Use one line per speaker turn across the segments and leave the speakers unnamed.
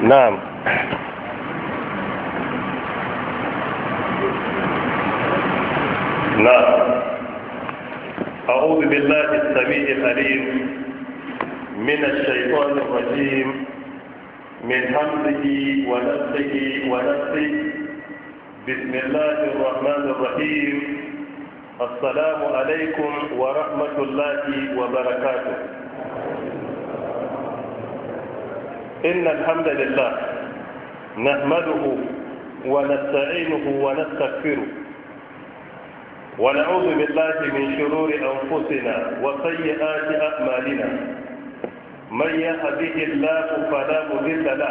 نعم. أعوذ بالله السميع العليم من الشيطان الرجيم من همزه ونفسه ونفسه. بسم الله الرحمن الرحيم. السلام عليكم ورحمة الله وبركاته. إن الحمد لله نحمده ونستعينه ونستغفره ونعوذ بالله من شرور أنفسنا وسيئات أعمالنا. من يهده الله فلا مضل له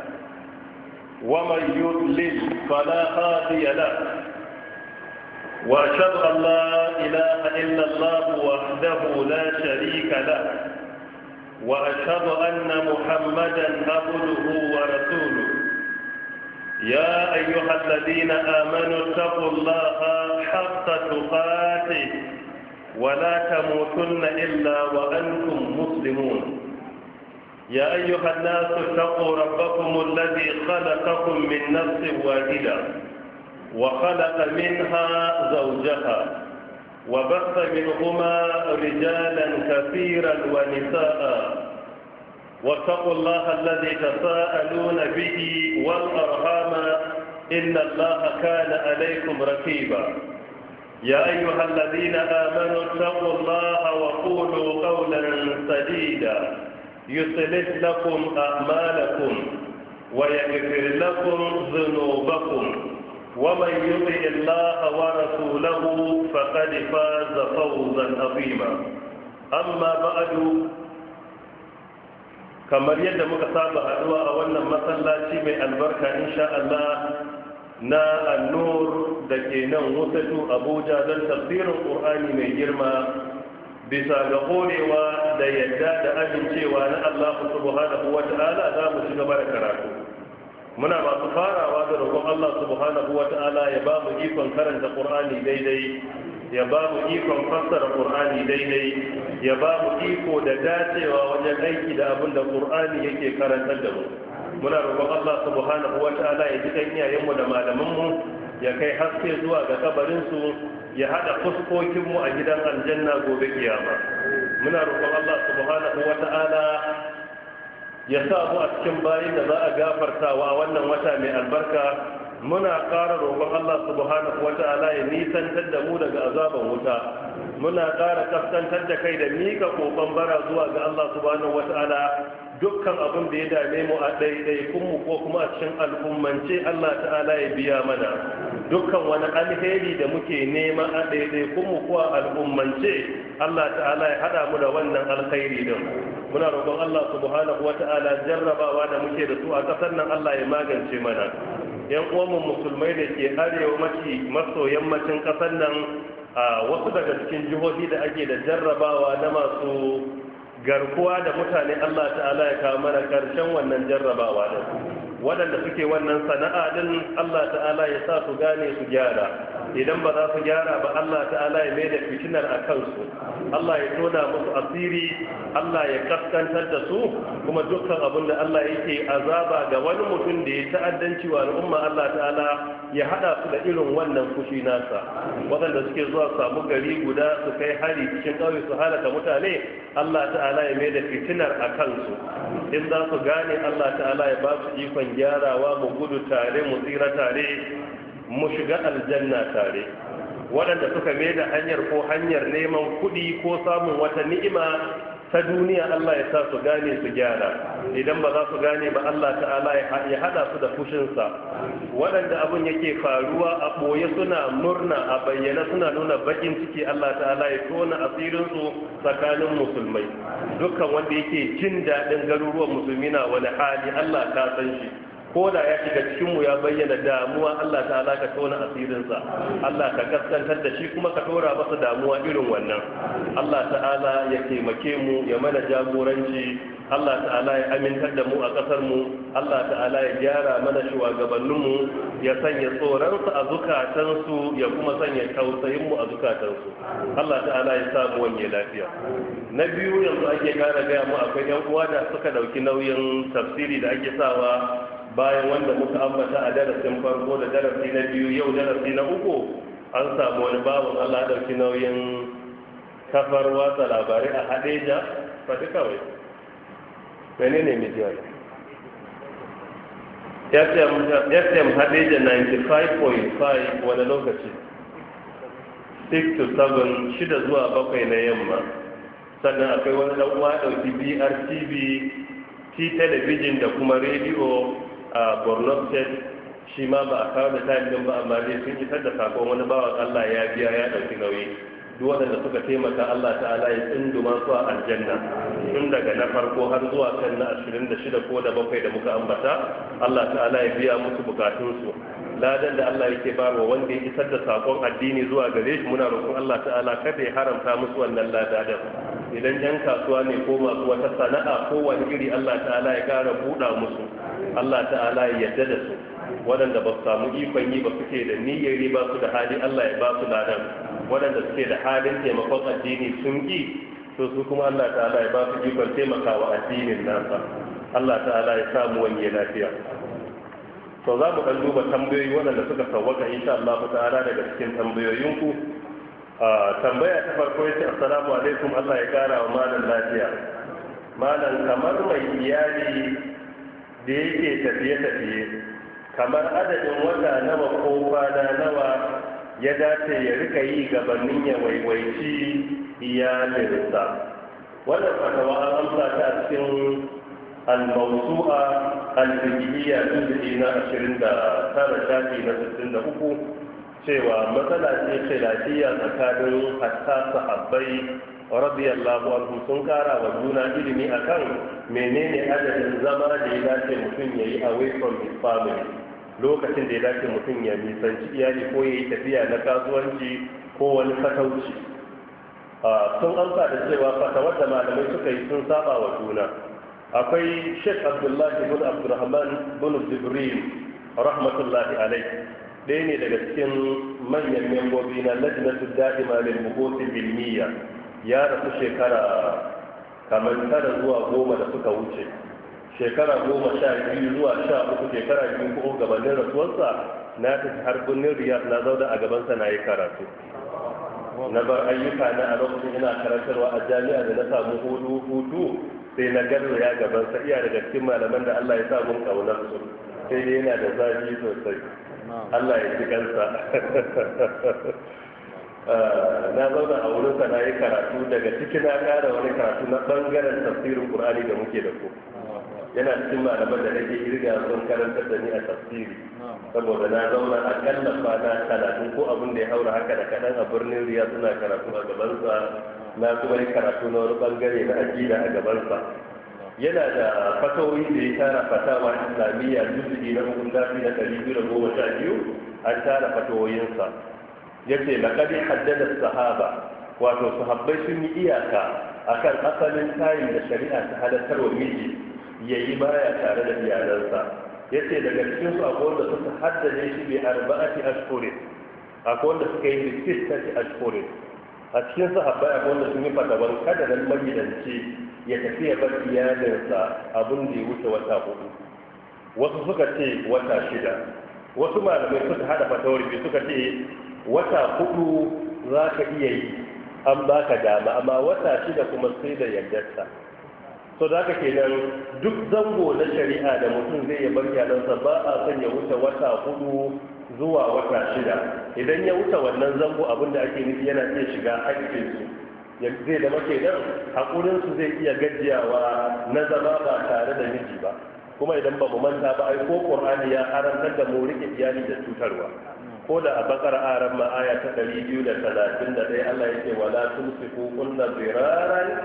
ومن يضلل فلا هادي له. وأشهد أن لا إله إلا الله وحده لا شريك له. وأشهد أن محمدا عبده ورسوله. يا أيها الذين آمنوا اتقوا الله حق تقاته ولا تموتن إلا وأنتم مسلمون. يا أيها الناس اتقوا ربكم الذي خلقكم من نفس واحدة وخلق منها زوجها وبث منهما رجالا كثيرا ونساء. واتقوا الله الذي تساءلون به والأرحام إن الله كان عليكم رقيبا. يا أيها الذين آمنوا اتقوا الله وقولوا قولا سديدا يصلح لكم أعمالكم ويغفر لكم ذنوبكم ومن يطع الله ورسوله فقد فاز فوزا عظيما. أما بعد، kamar yadda muka saba haduwa a wannan masallaci mai albarka insha Allah na An-Nur da ke nan Wusatu Abuja don tafsirin Qur'ani mai girma bisa ga horewa da yadda da amincewa na Allah subhanahu wata'ala za mu ci gaba da karatu. Muna masu farawa da roƙon Allah subhanahu wata'ala ya ba mu ikon karanta Qur'ani daidai, ya ba mu ikon fassara Qur'ani daidai, ya ba mu iko da dacewa wajen aiki da abin da Qur'ani yake karantar da mu. Muna roƙon Allah subhanahu wata'ala ya ji kan iyayenmu da malamanmu, ya kai haske zuwa ga kabarinsu, ya hada fuskokinmu a gidan aljanna gobe kiyama. Muna roƙon Allah subhanahu wata'ala ya sa mu a cikin bayin da za a gafartawa wannan wata mai albarka. Muna ƙara roƙon Allah subhanahu wata'ala ya nisantar da mu daga azaban wuta. Muna ƙara kaskantar da kai da mika kokon bara zuwa ga Allah subhanahu wata'ala. Dukkan abin da ya dame mu a ɗaiɗaikunmu ko kuma a cikin al'ummance Allah ta'ala ya biya mana. Dukkan wani alheri da muke nema a ɗaiɗaikunmu ko a al'ummance Allah ta'ala ya haɗa mu da wannan alkhairi din. Muna roƙon Allah subhanahu wata'ala jarrabawa da muke da su a ƙasar nan Allah ya magance mana. Yan uwanmu musulmai da ke arewa maso yammacin ƙasar nan, a wasu daga cikin jihohi da ake da jarrabawa na masu garkuwa da mutane, Allah ta'ala ya kawo mana ƙarshen wannan jarrabawa din. Waɗanda suke wannan sana'a din Allah ta'ala ya sa su gane su gyara. Idan ba za su gyara ba Allah ta'ala ya mai da fitinar a kansu. Allah ya tona musu asiri, Allah ya kaskantar da su, kuma dukkan abin da Allah yake azaba ga wani mutum da ya ta'addanci wa al'umma Allah ta'ala ya hada su da irin wannan fushi nasa. Waɗanda suke zuwa samu gari guda su kai hari cikin ƙauye su halaka mutane, Allah ta'ala ya mai da fitinar a kansu. In za su gane Allah ta'ala ya ba su ikon gyarawa, mu gudu tare, mu tsira tare, mu shiga aljanna tare. Waɗanda suka mai da hanyar neman kuɗi ko samun wata ni'ima ta duniya Allah ya sa su gane su gyara. Idan ba za su gane ba Allah ta'ala ya hada su da fushinsa. Waɗanda abin yake faruwa a ɓoye suna murna, a bayyana suna nuna bakin ciki, Allah ta'ala ya tona asirinsu tsakanin musulmai. Dukkan wanda yake jin daɗin garuruwan musulmi na wani hali Allah ta san shi. ko da ya shiga cikinmu ya bayyana damuwa Allah ta'ala ka tona asirinsa, Allah ka kaskantar da shi kuma ka tora masa damuwa irin wannan. Allah ta'ala ya taimake mu ya mana jagoranci, Allah ta'ala ya amintar da mu a ƙasar mu, Allah ta'ala ya gyara mana shugabanninmu, ya sanya tsoronsa a zukatansu ya kuma sanya tausayinmu a zukatansu. Allah ta'ala ya samu wanye lafiya. Na biyu, yanzu ake ƙara gaya mu akwai 'yan uwa da suka ɗauki nauyin tafsiri da ake sawa bayan wanda muka ambata a darasin farko da darasi na biyu, yau darasi na uku an samu wani bawan Allah ɗauki nauyin kafar watsa labarai a Hadeja. Faɗi kawai menene mijiyar FM Hadeja 95.5 wani lokaci 6 to 7 shida zuwa 7 na yamma. Sannan akwai wani ɗan uwa ɗauki BRTV television da kuma rediyo a Borno State, shi ma ba a kawo da time din ba, amma dai sun isar da sakon wani bawan Allah ya biya ya ɗauki nauyi. Duk waɗanda suka taimaka Allah ta'ala ya tsinduma su a aljanna, tun daga na farko har zuwa kan na 26 ko da 7 da muka ambata, Allah ta'ala ya biya musu bukatunsu. Ladan da Allah yake barwa wanda ya isar da sakon addini zuwa gare shi, muna roƙon Allah ta'ala kada ya haramta musu wannan ladadan. Idan yan kasuwa ne ko masu wata sana'a ko wani iri, Allah ta'ala ya ƙara buɗa musu, Allah ta'ala ya yarda da su. Waɗanda ba su samu ikon yi ba suke da niyyar ba su da hali, Allah ya ba su ladan. Waɗanda suke da halin taimakon addini sun ƙi, to su kuma Allah ta'ala ya ba su ikon taimakawa addinin nasa. Allah ta'ala ya samu wani lafiya. To za mu ɗan duba tambayoyi waɗanda suka sauwaka insha Allah ta'ala daga cikin tambayoyinku. Tambaya ta farko yace assalamu alaikum, Allah ya kara wa malam lafiya. Malam, kamar mai iyali da yake tafiye-tafiye, kamar adadin wata nawa ko kwana nawa ya dace ya rika yi gabanin ya waiwaici iyalinsa? Wannan fatawa an amsa ta a cikin al-mawsu'a al-fiqhiyya juz'i na 29 shafi na 63, cewa matsala ce lafiya tsakanin hatta sahabbai radiyallahu anhum sun kara wa juna ilimi akan menene adadin zama da ya dace mutum ya yi away from his family, lokacin da ya dace mutum ya nisanci iyali ko ya yi tafiya na kasuwanci ko wani fatauci. Sun amsa da cewa fatawar da malamai suka yi sun saba wa juna. Akwai Sheikh Abdullahi bin Abdurrahman bin Jibril rahmatullahi alaihi, ɗaya ne daga cikin manyan membobi na lajnatul da'ima lil buhuth ilmiya, ya rasu shekara kamar 9 zuwa 10 da suka wuce, shekara 12 zuwa 13, shekara 2 ko gabanin rasuwarsa na tafi har birnin Riyadh na zauna a gabansa na yi karatu. Na bar ayyuka na a lokacin ina karantarwa a jami'a da na samu hutu sai na garzaya gabansa, iya daga cikin malaman da Allah ya sa mun kaunar su, sai dai yana da zafi sosai. Allah ya ji kansa. Na zauna a wurinsa na yi karatu, daga ciki na ƙara wani karatu na ɓangaren tafsirin Qur'ani da muke da ku. Yana cikin malaman da nake irga sun karantar da ni a tafsiri, saboda na zauna a kalla kwana 30 ko abin da ya haura haka da kaɗan a birnin Riyadh suna karatu a gabansa, na kuma yi karatu na wani ɓangare na aƙida a gabansa. Yana da fatawoyi da ya tara fatawa islamiyya juz'i na 212 an tara fatawoyinsa. Yace laqad haddada sahaba, wato sahabbai sun yi iyaka akan asalin tayin da shari'a ta halartar wa miji yayi baya tare da iyalansa. Yace daga cikin su akwai wanda suka haddade shi bi 4 ashhurin, akwai wanda suka yi bi 6 ashhurin. A cikin sahabbai akwai wanda sun yi fatawan kada nan magidanci ya tafi ya bar iyalinsa abin da ya wuce wata 4. Wasu suka ce wata 6, wasu malamai suka hada fatawar biyu suka ce wata 4 za ka iya yi, an baka dama, amma wata 6 kuma sai da yardarsa. So da haka kenan duk zango na shari'a da mutum zai bar iyalansa ba a son ya wuce wata 4 zuwa wata 6. Idan ya wuce wannan zango, abinda ake nufi yana iya shiga haƙƙinsu, zai da make nan haƙurinsu zai iya gajiyawa na zama ba tare da miji ba. Kuma idan ba mu manta ba, ai ko Qur'ani ya haramtar da mu rike iyali da cutarwa. Ko da a bakar aran ma aya ta 231 Allah yake wala tumsiku kunna ziraran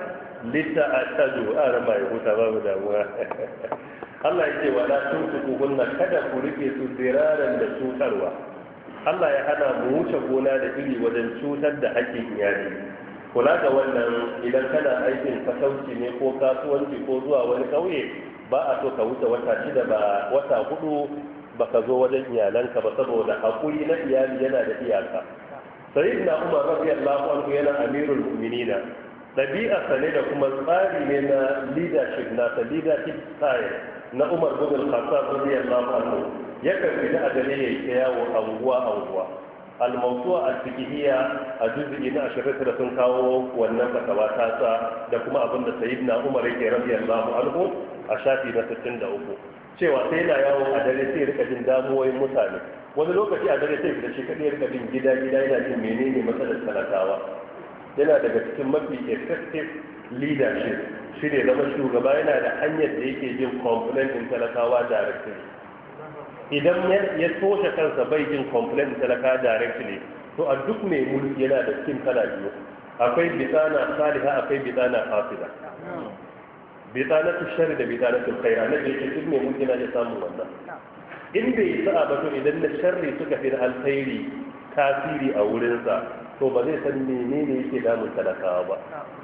lita'tadu arama ya huta babu damuwa Allah yake wala tuntukunna kada ku rike su diraran da cutarwa Allah ya hana mu wuce gona da iri wajen cutar da haƙƙin iyali kula da wannan idan kana aikin fatauci ne ko kasuwanci ko zuwa wani kauye ba a so ka wuce wata 6 ba wata 4 baka zo wajen iyalanka ba saboda hakuri na iyali yana da iyaka sayyidina Umar radiyallahu anhu yana amirul mu'minina dabi'a ne da kuma tsari ne na leadership style na Umar bin al-Khattab radiyallahu anhu yakan fita a gare yayi yawo anguwa al-mawdu'a al-fiqhiyya a juz'i na 19 sun kawo wannan fatawa ta sa da kuma abinda sayyidina Umar yake radiyallahu anhu a shafi na 63 cewa sai yana yawo a dare sai rika jin damuwoyin mutane wani lokaci a dare sai da shi kadai rika jin gida yana jin menene matsalar talakawa yana daga cikin mafi effective leadership shi ne zama shugaba yana da hanyar da yake jin complaint din talakawa directly idan ya toshe kansa bai jin complaint din talakawa directly to a duk mai mulki yana da cikin kala biyu akwai bitana salihah akwai bitana fasida bitanatu shari da bitanatu khair annabi yake duk mai mulki yana da samun wannan in bai sa'a ba to idan na sharri suka fi alkhairi tasiri a wurinsa to ba zai san menene yake damun talakawa ba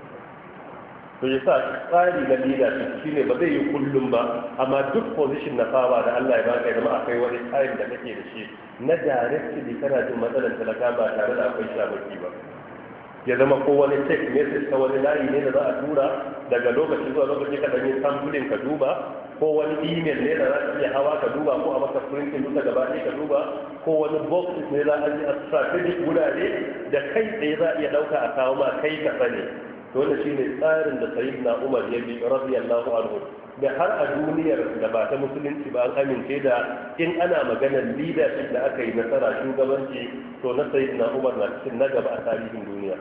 to ya sa tsari na leadership shine ba zai yi kullum ba amma duk position na fawa da Allah ya baka ya zama akwai wani time da kake da shi na directly kana jin matsalar talaka ba tare da akwai shamaki ba ya zama ko wani text message ta wani layi ne da za a tura daga lokaci zuwa lokaci ka dan yi sampling ka duba ko wani email ne da za ka iya hawa ka duba ko a maka printing duka gaba ɗaya ka duba ko wani box ne za a yi a strategic wurare da kai tsaye za a iya ɗauka a kawo ma kai ka sani dole shi ne tsarin da sayyidina Umar ya bi radiyallahu anhu da har a duniyar da ba ta musulunci ba an amince da in ana maganar leadership da aka yi nasara shugabanci to na sayyidina Umar na cikin na gaba a tarihin duniya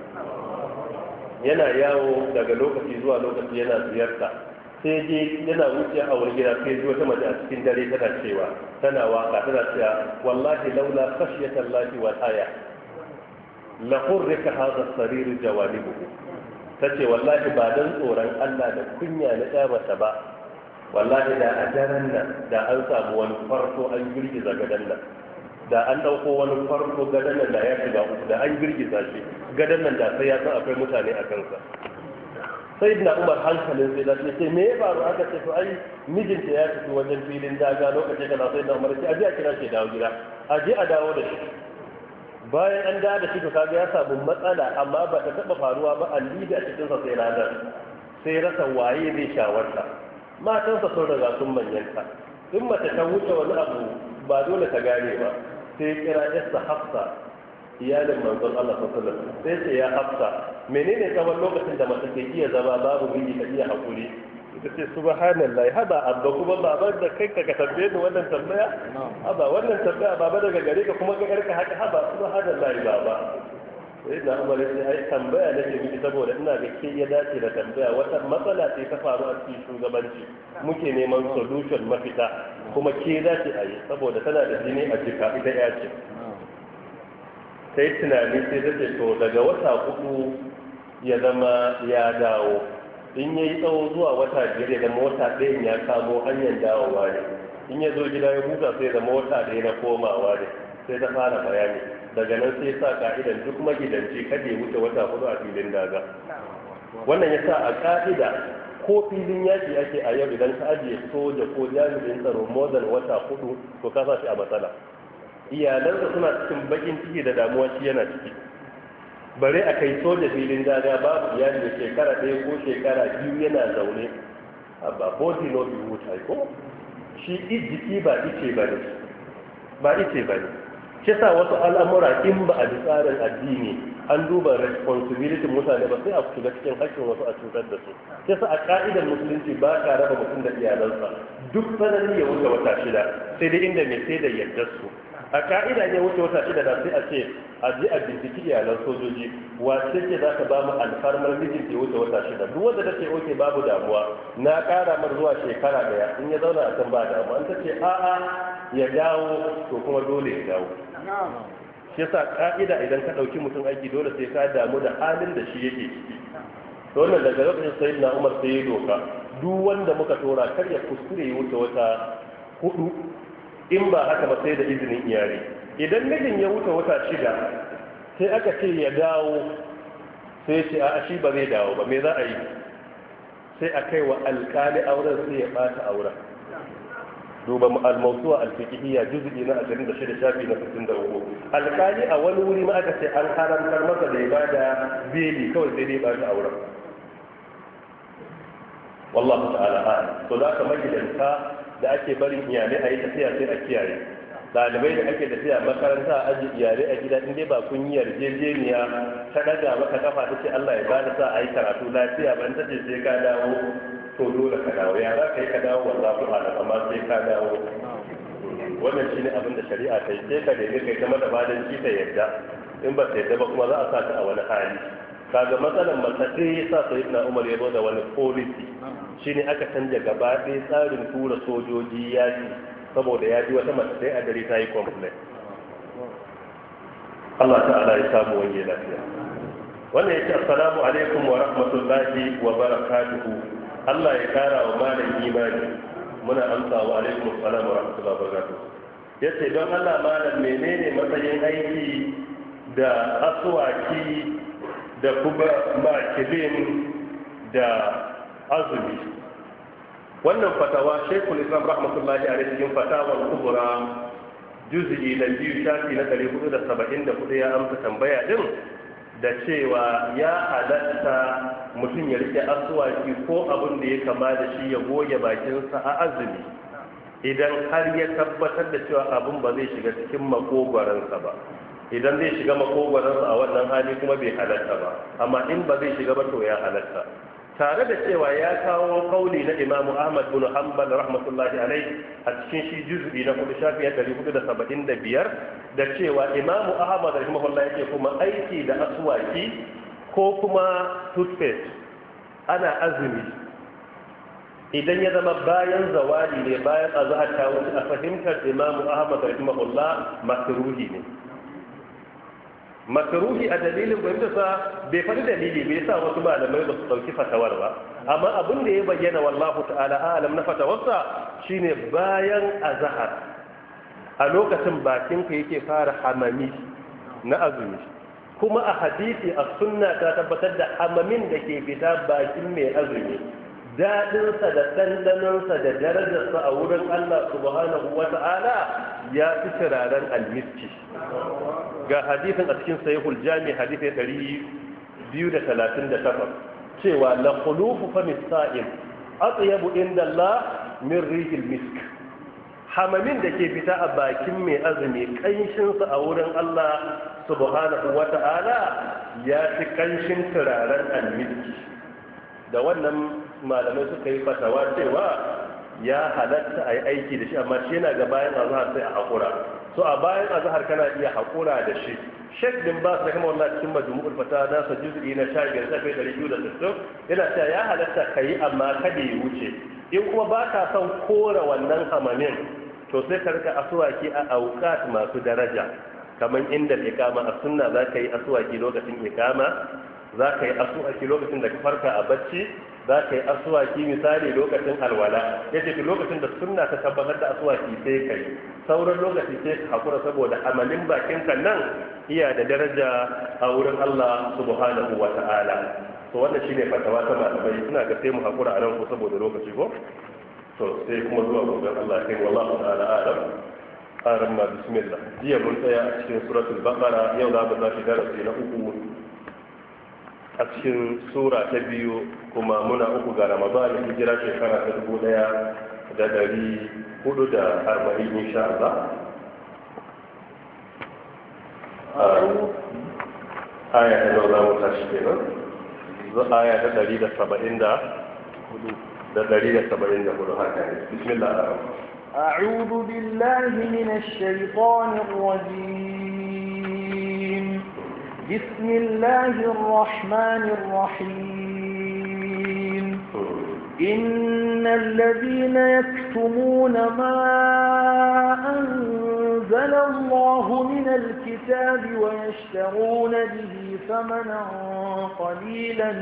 yana yawo daga lokaci zuwa lokaci yana ziyarta sai je yana wuce a wani gida sai ji wata mace a cikin dare tana cewa tana waka tana cewa wallahi laula khashyatan lahi wa aya la hurrika hadha as-sarir jawanibuhu tace wallahi ba dan tsoron Allah da kunya na tsabata ba wallahi da a daren nan da an samu wani farko an girgiza gadan nan da an dauko wani farko gadan nan da ya shiga uku da an girgiza shi gadan nan da sai ya san akwai mutane a kansa sai da Umar hankalin sai da ce me ya faru aka ce to ai mijinta ya tafi wajen filin daga lokacin da sai da Umar ce aje a kira shi dawo gida aje a dawo da shi bayan an da shi to kaga ya samu matsala amma ba ta taba faruwa ba alli da cikin sa sai ranar sai rasa waye zai shawarta matansa sun riga sun manyanta in mace ta wuce wani abu ba dole ta gane ba sai kira yasta Hafsa iyalin manzon Allah sallallahu alaihi wasallam sai ce ya Hafsa menene tsawon lokacin da mace ke iya zama babu miji ta iya hakuri ita ce subhanallahi haba abba kuma baban da kai ka tambaye ni wannan tambaya haba wannan tambaya baba daga gare ka kuma ga karka haka haba subhanallahi baba sai da Umar sai ai tambaya nake miki saboda ina ga ke ya dace da tambaya wata matsala ce ta faru a cikin shugabanci muke neman solution mafita kuma ke dace a yi saboda tana da jini a jika ita ya ce sai tunani sai ta ce to daga wata 4 ya zama ya dawo in ya yi tsawo zuwa wata 5 da mota ɗayan ya kamo hanyar dawowa ne in ya zo gida ya huta sai da mota ɗaya na komawa ne sai ta fara bayani daga nan sai sa ka'idan duk magidanci kada ya wuce wata 4 a filin daga wannan ya sa a ka'ida ko filin yaki ake a yau idan ka ajiye soja ko jami'in tsaro more than wata 4 to ka sa shi a matsala iyalansa suna cikin bakin ciki da damuwa shi yana ciki bare a kai soja filin daga babu iyali da shekara 1 ko shekara 2 yana zaune a ba body no be wuta ko shi jiki ba ice ba ne shi sa wasu al'amura in ba a bi tsarin addini an duba responsibility mutane ba sai a shiga cikin haƙƙin wasu a cutar da su shi sa a ka'idar musulunci ba ka raba mutum da iyalansa duk sanani ya wuce wata 6 sai dai inda mai sai da yardar su a ka'ida ne wuce wata 6 da sai a ce a ji a binciki iyalan sojoji wace ce za ka ba mu alfarmar mijin ke wuce wata 6 duk wanda ta ce oke babu damuwa na ƙara mar zuwa shekara 1 in ya zauna a can ba damuwa an ta ce a'a ya dawo to kuma dole ya dawo shi yasa ka'ida idan ka ɗauki mutum aiki dole sai ka damu da halin da shi yake ciki to wannan daga lokacin sayyidina Umar sai ya doka duk wanda muka tora kar ya kuskure ya wuce wata 4 in ba haka ba sai da izinin iyali. Idan mijin ya wuce wata 6 sai aka ce ya dawo sai ce a shi ba zai dawo ba, me za a yi? sai a kai wa alkali auren sai ya bata auren. duba al-mawsu'a al-fiqhiyya juz'i na 26 shafi na 63. alkali a wani wuri ma aka ce an haramtar masa da ya bada beli kawai sai dai bata auren. wallahu ta'ala a'lam. to da ka magidanta da ake barin iyalai a yi tafiya sai a kiyaye. ɗalibai da ake tafiya makaranta a aji iyalai a gida in dai ba kun yi yarjejeniya ta daga maka kafa ta ce Allah ya bada sa a yi karatu lafiya ban ta ce sai ka dawo to dole ka dawo. ya za ka yi ka dawo wallahu a'lam, amma sai ka dawo. wannan shine abin da shari'a ta yi. sai ka nemi kai ta mata badan shi ta yarda, in ba ta yarda ba kuma za a sa ta a wani hali. kaga matsalan matsayi ya sa sayyidina Umar ya zo da wani policy shine aka canja gaba ɗaya tsarin tura sojoji yaki saboda ya ji wata mace sai a dare ta yi complaint. Allah ta'ala ya samu wani lafiya. wannan yake assalamu alaikum wa rahmatullahi wa barakatuhu. Allah ya kara wa malam imani. muna amsa wa alaikum assalam wa rahmatullahi wa barakatuhu. yace don Allah malam menene matsayin aiki da aswaki da kuma makilin da azumi? wannan fatawa Sheikhul Islam rahmatullahi alaihi cikin fatawar kubra juz'i na 2 shafi na 474 ya amsa tambaya din da cewa ya halatta mutum ya rike aswaki ko abin da ya kama da shi ya goge bakinsa a azumi idan har ya tabbatar da cewa abin ba zai shiga cikin makogwaransa ba. idan zai shiga makogwaransa a wannan hali kuma bai halatta ba, amma in ba zai shiga ba to ya halatta. tare da cewa ya kawo kauli na Imam Ahmad bin Hanbal rahmatullahi alaihi a cikin shi juz'i na 4 shafi 475 da cewa Imam Ahmad rahimahullah yake kuma aiki da aswaki ko kuma toothpaste ana azumi idan ya zama bayan zawali ne, bayan azhar ta wuce, a fahimtar Imam Ahmad rahimahullah makruhi ne. makaruhi a dalilin fahimtarsa bai faɗi dalili bai sa wasu malamai ba su ɗauki fatawar ba, amma abin da ya bayyana wallahu ta'ala alam na fatawarsa shine bayan azhar a lokacin bakinka yake fara hamami na azumi, kuma a hadisi a sunna ta tabbatar da hamamin da ke fita bakin mai azumi daɗinsa da ɗanɗanonsa da darajarsa a wurin Allah subhanahu wa ta'ala ya fi turaren almiski. ga hadisin a cikin sahihul jami hadisi 238 cewa la khulufu fa misa'il atyabu inda Allah min rihil misk. hamamin da ke fita a bakin mai azumi kanshinsa a wurin Allah subhanahu wa ta'ala ya fi kanshin turaren almiski. da wannan malamai suka yi fatawa cewa ya halatta a yi aiki da shi, amma shi yana ga bayan azhar sai a haƙura. so a bayan azhar kana iya haƙura da shi. Sheikh bin Baz rahimahullah cikin majmu'ul fatawa nasa juz'i na 15 safi 260 yana cewa ya halatta kai amma kada ya wuce. in kuma ba ka son kora wannan hamamin to sai ka rika aswaki a auqat masu daraja, kamar inda ikama a sunna za ka yi aswaki lokacin ikama, za ka yi aswaki lokacin da ka farka a bacci, za ka yi aswaki misali lokacin alwala. ya ce lokacin da sunna ta tabbatar da aswaki sai ka yi, sauran lokaci sai ka hakura saboda amalin bakinka nan iya da daraja a wurin Allah subhanahu wa ta'ala. to wannan shine fatawa ta malamai, suna ga sai mu hakura a nan ko saboda lokaci ko to sai kuma zuwa gobe Allah kai wallahu ta'ala alam. aran ma bismillah. jiya mun tsaya a cikin suratul baqara, yau za mu tashi darasi na 3 a cikin sura ta 2, kuma muna 3 ga Ramadan, hijira shekara ta 1440 insha Allah. aya ta za mu tashi kenan, aya ta 174 haka ne. bismillah.
أعوذ بالله من الشيطان الرجيم. بسم الله الرحمن الرحيم. إن الذين يكتمون ما أنزل الله من الكتاب ويشترون به ثمنا قليلا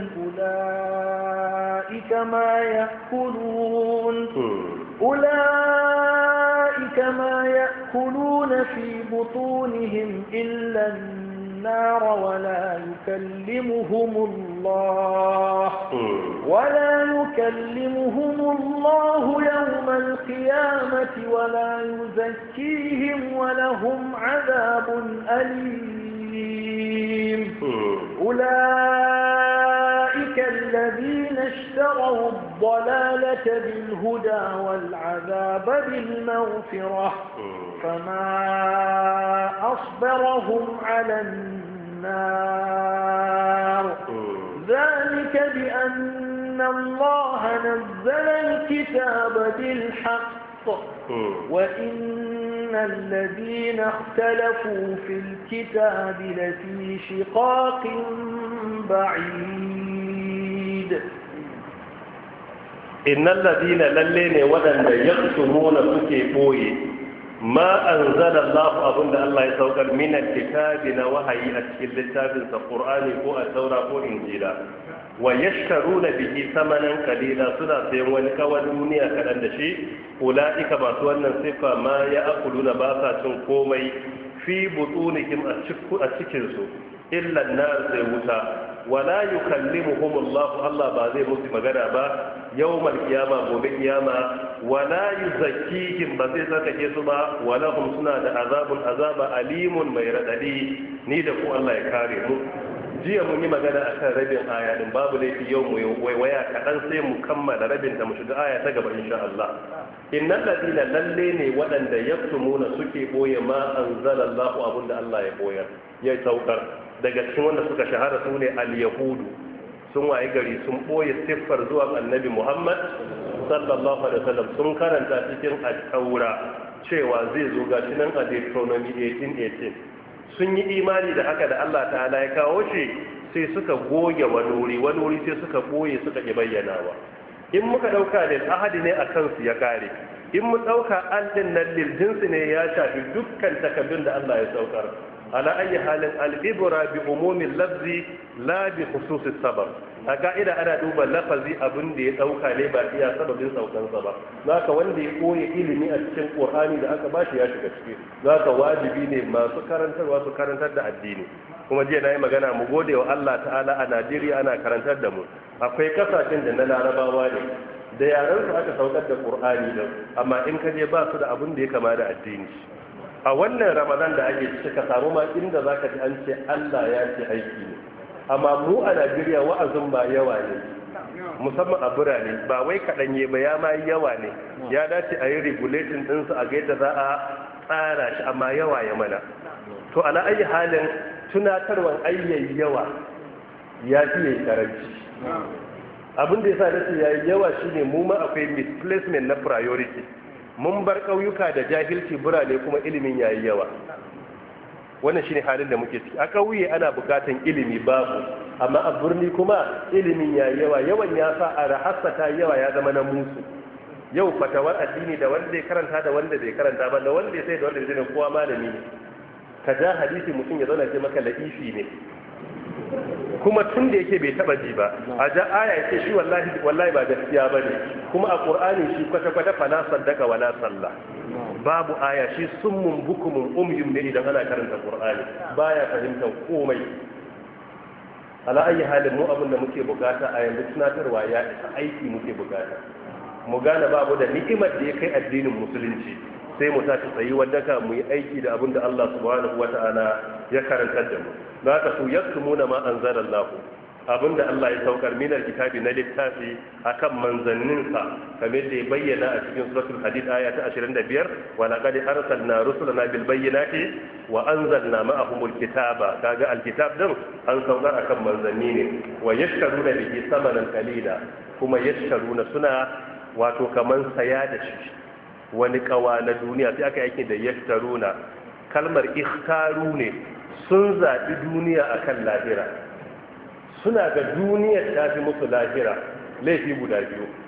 أولئك ما يأكلون في بطونهم إلا النار ولا يكلمهم الله يوم القيامة ولا يزكيهم ولهم عذاب أليم أولئك الذين اشتروا الضلالة بالهدى والعذاب بالمغفرة فما أصبرهم على النار ذلك بأن الله نزل الكتاب بالحق وإن الذين اختلفوا في الكتاب لفي شقاق بعيد
إن الذين للين ودن يقسمون سكي بوي ما أنزل الله أبن الله يسوكر من الكتاب نوحي أشكل الكتاب القرآن هو التوراة هو إنجيلا ويشترون به ثمنا قليلا سنة سيوان كوالونيا كلام شيء أولئك باسوانا صفة ما يأكلون باسا تنقومي في بطونهم أشكرسو إلا النار سيوتا ولا يكلمهم الله بعضي مسلم غرابا يوم القيامة وبقيامة ولا يزكيهم بسيطة كيسما ولهم سنة عذاب أليم ميردالي نيدكو الله يكارم jiya mun yi magana akan rabin aya din babu laifi yau mu waya kaɗan sai mu kammala rabin da mu shiga aya ta gaba insha Allah innal ladina lalle ne waɗanda yaktumuna suke boye ma anzalallahu abunda Allah ya boyar ya saukar daga cikin wanda suka shahara su ne al-yahudu sun waye gari sun boye siffar zuwa annabi Muhammad sallallahu alaihi wasallam sun karanta cikin at-taura cewa zai zo gashi nan a Deuteronomy 18:18 sun yi imani da haka da Allah ta'ala ya kawo shi sai suka goge wani wuri sai suka boye suka ki bayyanawa in muka dauka da ahadi ne akan su ya kare in mu dauka aldin nan lil jinsi ne ya shafi dukkan takaddun da Allah ya saukar ala ayi halin al-ibra bi umumil lafzi la bi khususis sabab a ka'ida ana duba lafazi abin da ya dauka ne ba iya sababin saukansa ba zaka wanda ya koyi ilimi a cikin Qur'ani da aka bashi ya shiga ciki zaka wajibi ne masu karantarwa su karantar da addini kuma jiya nayi magana mu gode wa Allah ta'ala a Najeriya ana karantar da mu akwai kasashen da na Larabawa ne da yaran su aka saukar da Qur'ani da amma in ka je ba su da abin da ya kama da addini a wannan Ramadan da ake ciki ka samu ma inda zaka ji an ce Allah ya ce aiki ne amma mu a Najeriya wa'azin ba yawa ne musamman a birane ba wai kaɗanye ba ya ma yawa ne ya dace a yi regulating ɗinsu a gaida za a tsara shi amma yawa ya mana to ala ayi halin tunatarwan ayyayi yawa ya fi yayi karanci abin da ya sa nace yayi yawa shine mu ma akwai misplacement na priority mun bar ƙauyuka da jahilci birane kuma ilimin yayi yawa wannan shine halin da muke ciki a ƙauye ana bukatan ilimi babu amma a birni kuma ilimin yayi yawan ya sa a rahassa ta yawa ya zama na musu yau fatawar addini da wanda ya karanta da wanda bai karanta ba da wanda ya sai da wanda zai kowa malami ne ka ja hadisi mutum ya zauna ce maka la'ifi ne kuma tun da yake bai taba ji ba a ja aya yake shi wallahi ba gaskiya bane kuma a qur'ani shi kwata fala saddaka wala salla babu aya shi summun bukumun umyum ne idan ana karanta qur'ani baya fahimtar komai ala ayi halin mu abin da muke bukata a yanzu tunatarwa ya isa aiki muke bukata mu gane babu da ni'imar da ya kai addinin musulunci sai mu tashi tsayi wadda ka mu yi aiki da abin da Allah subhanahu wata'ala ya karantar da mu za ka su yaktumuna ma anzalallahu abin da Allah ya saukar minar kitabi na littafi akan manzanninsa kamar da ya bayyana a cikin suratul hadid aya ta 25 wa laqad arsalna rusulana bil bayyinati wa anzalna ma'ahumul kitaba kaga alkitab din an saukar akan manzanni ne wa yashtaruna bihi samanan qalila kuma yashtaruna suna wato kaman saya da shi wani kawa na duniya sai aka yake da yashtaruna kalmar ikhtaru ne sun zaɓi duniya akan lahira suna ga duniyar ta fi musu lahira laifi guda biyu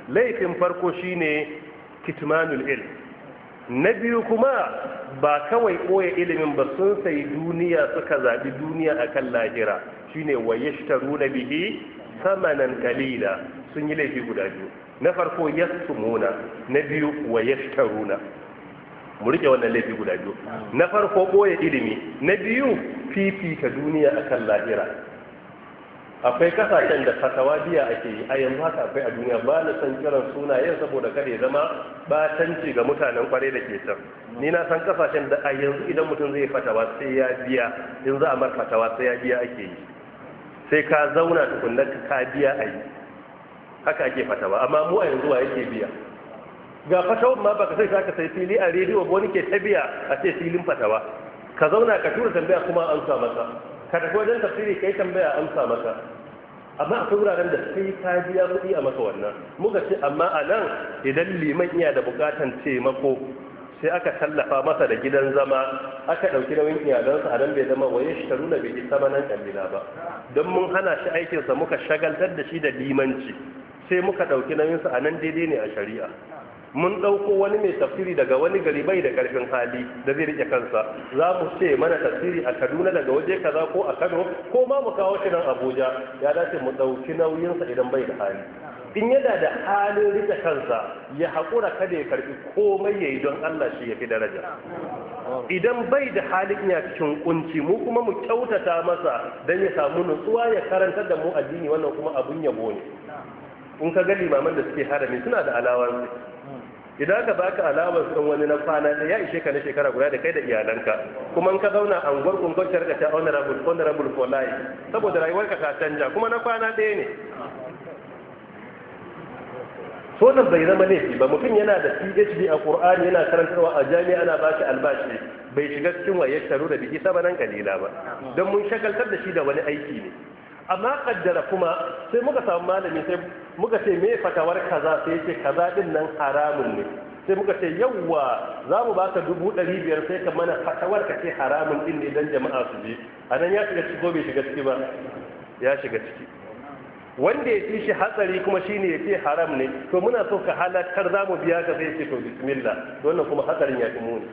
laifin farko shine kitmanul ilm, na biyu kuma ba kawai ɓoye ilimin ba, sun sayi duniya suka zaɓi duniya akan lahira, shine wa yashtaruna bihi samanan qalila. Sun yi laifi guda biyu, na farko yastumuna, na biyu wa yashtaruna. Mu rike wannan laifi guda biyu, na farko ɓoye ilimi, na biyu fifita duniya akan lahira. Akwai kasashen da fatawa biya ake yi a yanzu haka, akwai a duniya, ba na san kiran sunayen saboda kada ya zama batanci ga mutanen kware da ke can. Ni na san kasashen da a yanzu idan mutum zai fatawa sai ya biya, in za a mar fatawa sai ya biya ake yi, sai ka zauna tukunna ka biya a yi, haka ake fatawa. Amma mu a yanzu wa yake biya? Ga fatawan ma baka sai ka sai fili a rediyo ba, wani ke ta biya a ce filin fatawa, ka zauna ka tura tambaya kuma amsa maka, ka tafi wajen tafsiri kai tambaya amsa maka. Amma akwai wuraren da sai ka biya kuɗi a maka wannan. Muka ce amma a nan idan liman iya da bukatan taimako sai aka tallafa masa da gidan zama, aka ɗauki nauyin iyalansa, a nan bai zama waye shekaru na bai isa manan kallila ba, don mun hana shi aikinsa muka shagaltar da shi da limanci, sai muka ɗauki nauyinsa, a nan daidai ne a shari'a. Mun ɗauko wani mai tafsiri daga wani gari bai da ƙarfin hali da zai rike kansa, za mu ce mana tafsiri a Kaduna daga waje kaza ko a Kano, ko ma mu kawo shi nan Abuja, ya dace mu ɗauki nauyinsa idan bai da hali. In yana da halin rike kansa ya haƙura kada ya karɓi komai ya yi don Allah, shi ya fi daraja. Idan bai da halin ya cikin kunci, mu kuma mu kyautata masa don ya samu nutsuwa ya karantar da mu addini, wannan kuma abun yabo ne. In ka ga limaman da suke harami suna da alawansu, idan ka baka alawar sun wani na kwana ya ishe ka na shekara guda da kai da iyalanka, kuma in ka zauna a unguwar kunkwacin ka ta honorable for life, saboda rayuwarka ta canja, kuma na kwana ɗaya ne. Sonan bai zama laifi ba, mutum yana da PhD a Qur'ani yana karantarwa a jami'a ana ba shi albashi, bai shiga cikin waye taru da biki sabanan kalila ba, don mun shagaltar da shi da wani aiki ne. Amma kaddara kuma sai muka samu malami, sai muka ce me fatawar kaza, sai ce kaza din nan haramun ne, sai muka ce yawwa za mu baka 500 sai ka mana fatawar ka ce haramun din ne dan jama'a su je. A nan ya shiga ciki ko bai shiga ciki ba? Ya shiga ciki. Wanda ya ci shi hatsari kuma shine ya ce haram ne, to muna so ka halakar za mu biya ka, sai ce to bismillah, wannan kuma hatsarin ya fi muni.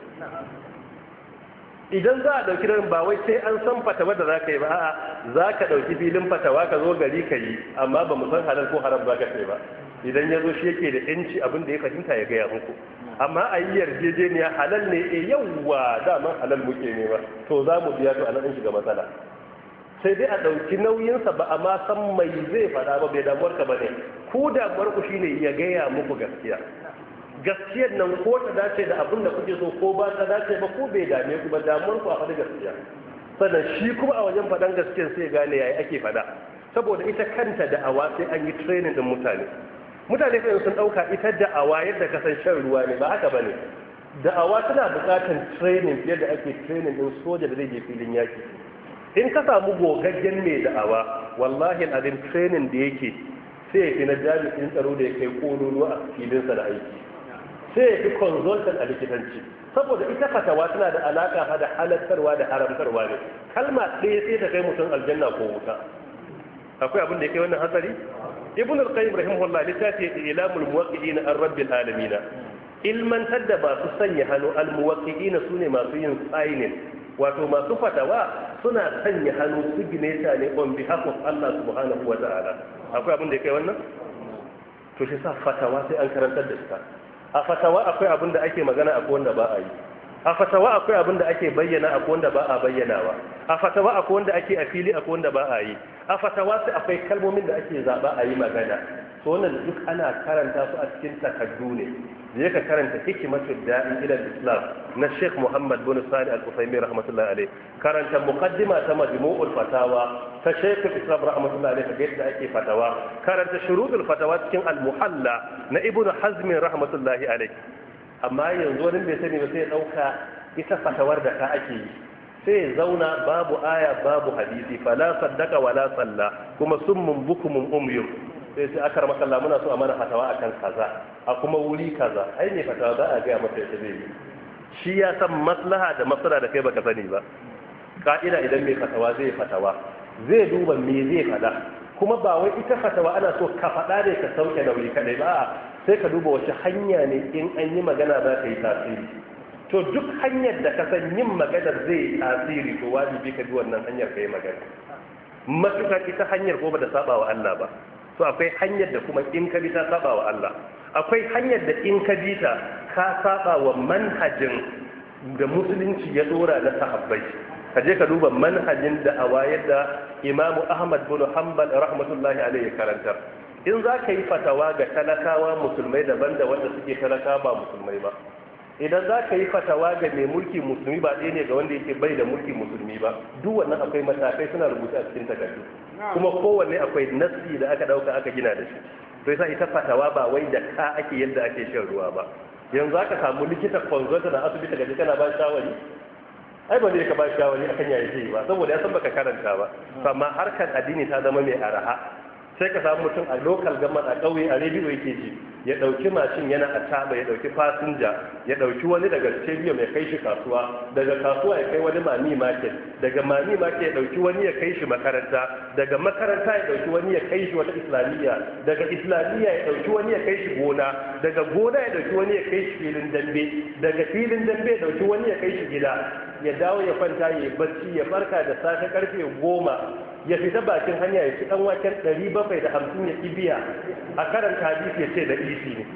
Idan za a ɗauki nan ba wai sai an san fatawa da za ka yi ba, a'a za ka ɗauki filin fatawa ka zo gari ka yi, amma ba mu san halal ko haram za ka sai ba. Idan ya zo shi yake da yanci abin da ya fahimta ya gaya muku, amma a yi yarjejeniya halal ne, yawwa daman halal muke ne ba, to za mu biya, to a nan an shiga matsala. Sai dai a ɗauki nauyinsa ba a ma san mai zai faɗa ba, bai damuwarka ba ne, ku damuwarku shine ya gaya muku gaskiya. Gaskiyar nan ko ta dace da abin da kuke so ko ba ta dace ba, ko bai dame ku ba, damuwar ku a faɗi gaskiya. Sannan shi kuma a wajen faɗan gaskiyar sai gane yayi ake faɗa, saboda ita kanta da'awa sai an yi training din mutane. Mutane kai sun ɗauka ita da'awa yadda ka san shan ruwa ne, ba haka bane. Da'awa tana buƙatar training fiye da ake training din soja da zai je filin yaki. In ka samu gogaggen mai da'awa, wallahi al'adin training da yake sai ya fi na jami'in tsaro da ya kai kololuwa a filinsa da aiki, sai ya fi consultant a likitanci, saboda ita fatawa tana da alaka da halattarwa da haramtarwa ne. Kalma ɗaya sai ta kai mutum aljanna ko wuta. Akwai abin da ya kai wannan hatsari? Ibn al-Qayyim rahimahullah littafi Ilamul Muwaqqi'in an Rabbil Alamin, ilmantar da masu sanya hannu, al-muwaqqi'in sune masu yin signing, wato masu fatawa suna sanya hannu signature ne on behalf of Allah subhanahu wa ta'ala. Akwai abin da ya kai wannan? To shi sa fatawa sai an karantar da ita. A fatawa akwai abin da ake magana, akwai wanda ba a yi. A fatawa akwai abin da ake bayyana, akwai wanda ba a bayyanawa. A fatawa akwai wanda ake a fili, akwai wanda ba a yi. A fatawa sai akwai kalmomin da ake zaba a yi magana. To wannan duk ana karanta su a cikin takaddu ne. Je ka karanta hikmatul da'i ila islam na Sheikh Muhammad bin Salih Al-Uthaymeen rahmatullahi alayh. Karanta muqaddima ta Majmu'ul Fatawa ta Sheikh Islam rahmatullahi alayh da yadda ake fatawa. Karanta shurutul fatawa cikin Al-Muhalla na Ibn Hazm rahmatullahi alayh. Amma yanzu wani bai sani ba sai ya dauka ita fatawar da ka ake yi, sai ya zauna babu aya babu hadisi, fala saddaka wala salla, kuma summun bukumun umyun. Sai akar makalla muna so a mana fatawa akan kaza a kuma wuri kaza, ai ne fatawa za a gaya masa yadda zai yi. Shi ya san maslaha da masala da kai baka sani ba. Ka'ida idan mai fatawa zai duba me zai fada, kuma ba wai ita fatawa ana so ka faɗa ne ka sauke nauyi kadai ba, sai ka duba wace hanya ne in an yi magana za ta yi tasiri. To duk hanyar da ka san yin maganar zai yi tasiri to wajibi ka bi wannan hanyar ka yi magana, matuƙar ita hanyar ko ba da saba wa Allah ba. To akwai hanyar da kuma in ka bi ta saba wa Allah, akwai hanyar da in ka bi ta ka saba wa manhajin da musulunci ya dora na sahabbai. Ka je ka duba manhajin da a wayar da Imam Ahmad bin Hanbal rahmatullahi alaihi karantar. In za ka yi fatawa ga talakawa musulmai daban da wanda suke talaka ba musulmai ba, idan za ka yi fatawa ga mai mulki musulmi ba ɗaya ne ga wanda yake bai da mulki musulmi ba, duk wannan akwai matakai suna rubuta a cikin takardu, kuma kowanne akwai nassi da aka ɗauka aka gina da shi. To yasa ita fatawa ba wai da ka ake yadda ake shan ruwa ba. Yanzu aka samu likita consultant a asibiti gaji kana ba shawari, ai ba zai ka ba shawari akan yaya zai ba, saboda ya san baka karanta ba. Amma harkar addini ta zama mai araha, sai ka samu mutum a local government a ƙauye a rediyo yake ji, ya ɗauki mashin yana a taba, ya ɗauki fasinja, ya ɗauki wani daga stadium ya kai shi kasuwa, daga kasuwa ya kai wani mami market, daga mami market ya ɗauki wani ya kai shi makaranta, daga makaranta ya ɗauki wani ya kai shi wata islamiyya, daga islamiyya ya ɗauki wani ya kai shi gona, daga gona ya ɗauki wani ya kai shi filin dambe, daga filin dambe ya ɗauki wani ya kai shi gida, ya dawo ya kwanta ya yi bacci, ya farka da safe karfe 10 ya fita bakin hanya ya ci dan waken 750 ya kibiya a karanta hadisi ya ce da isi ne.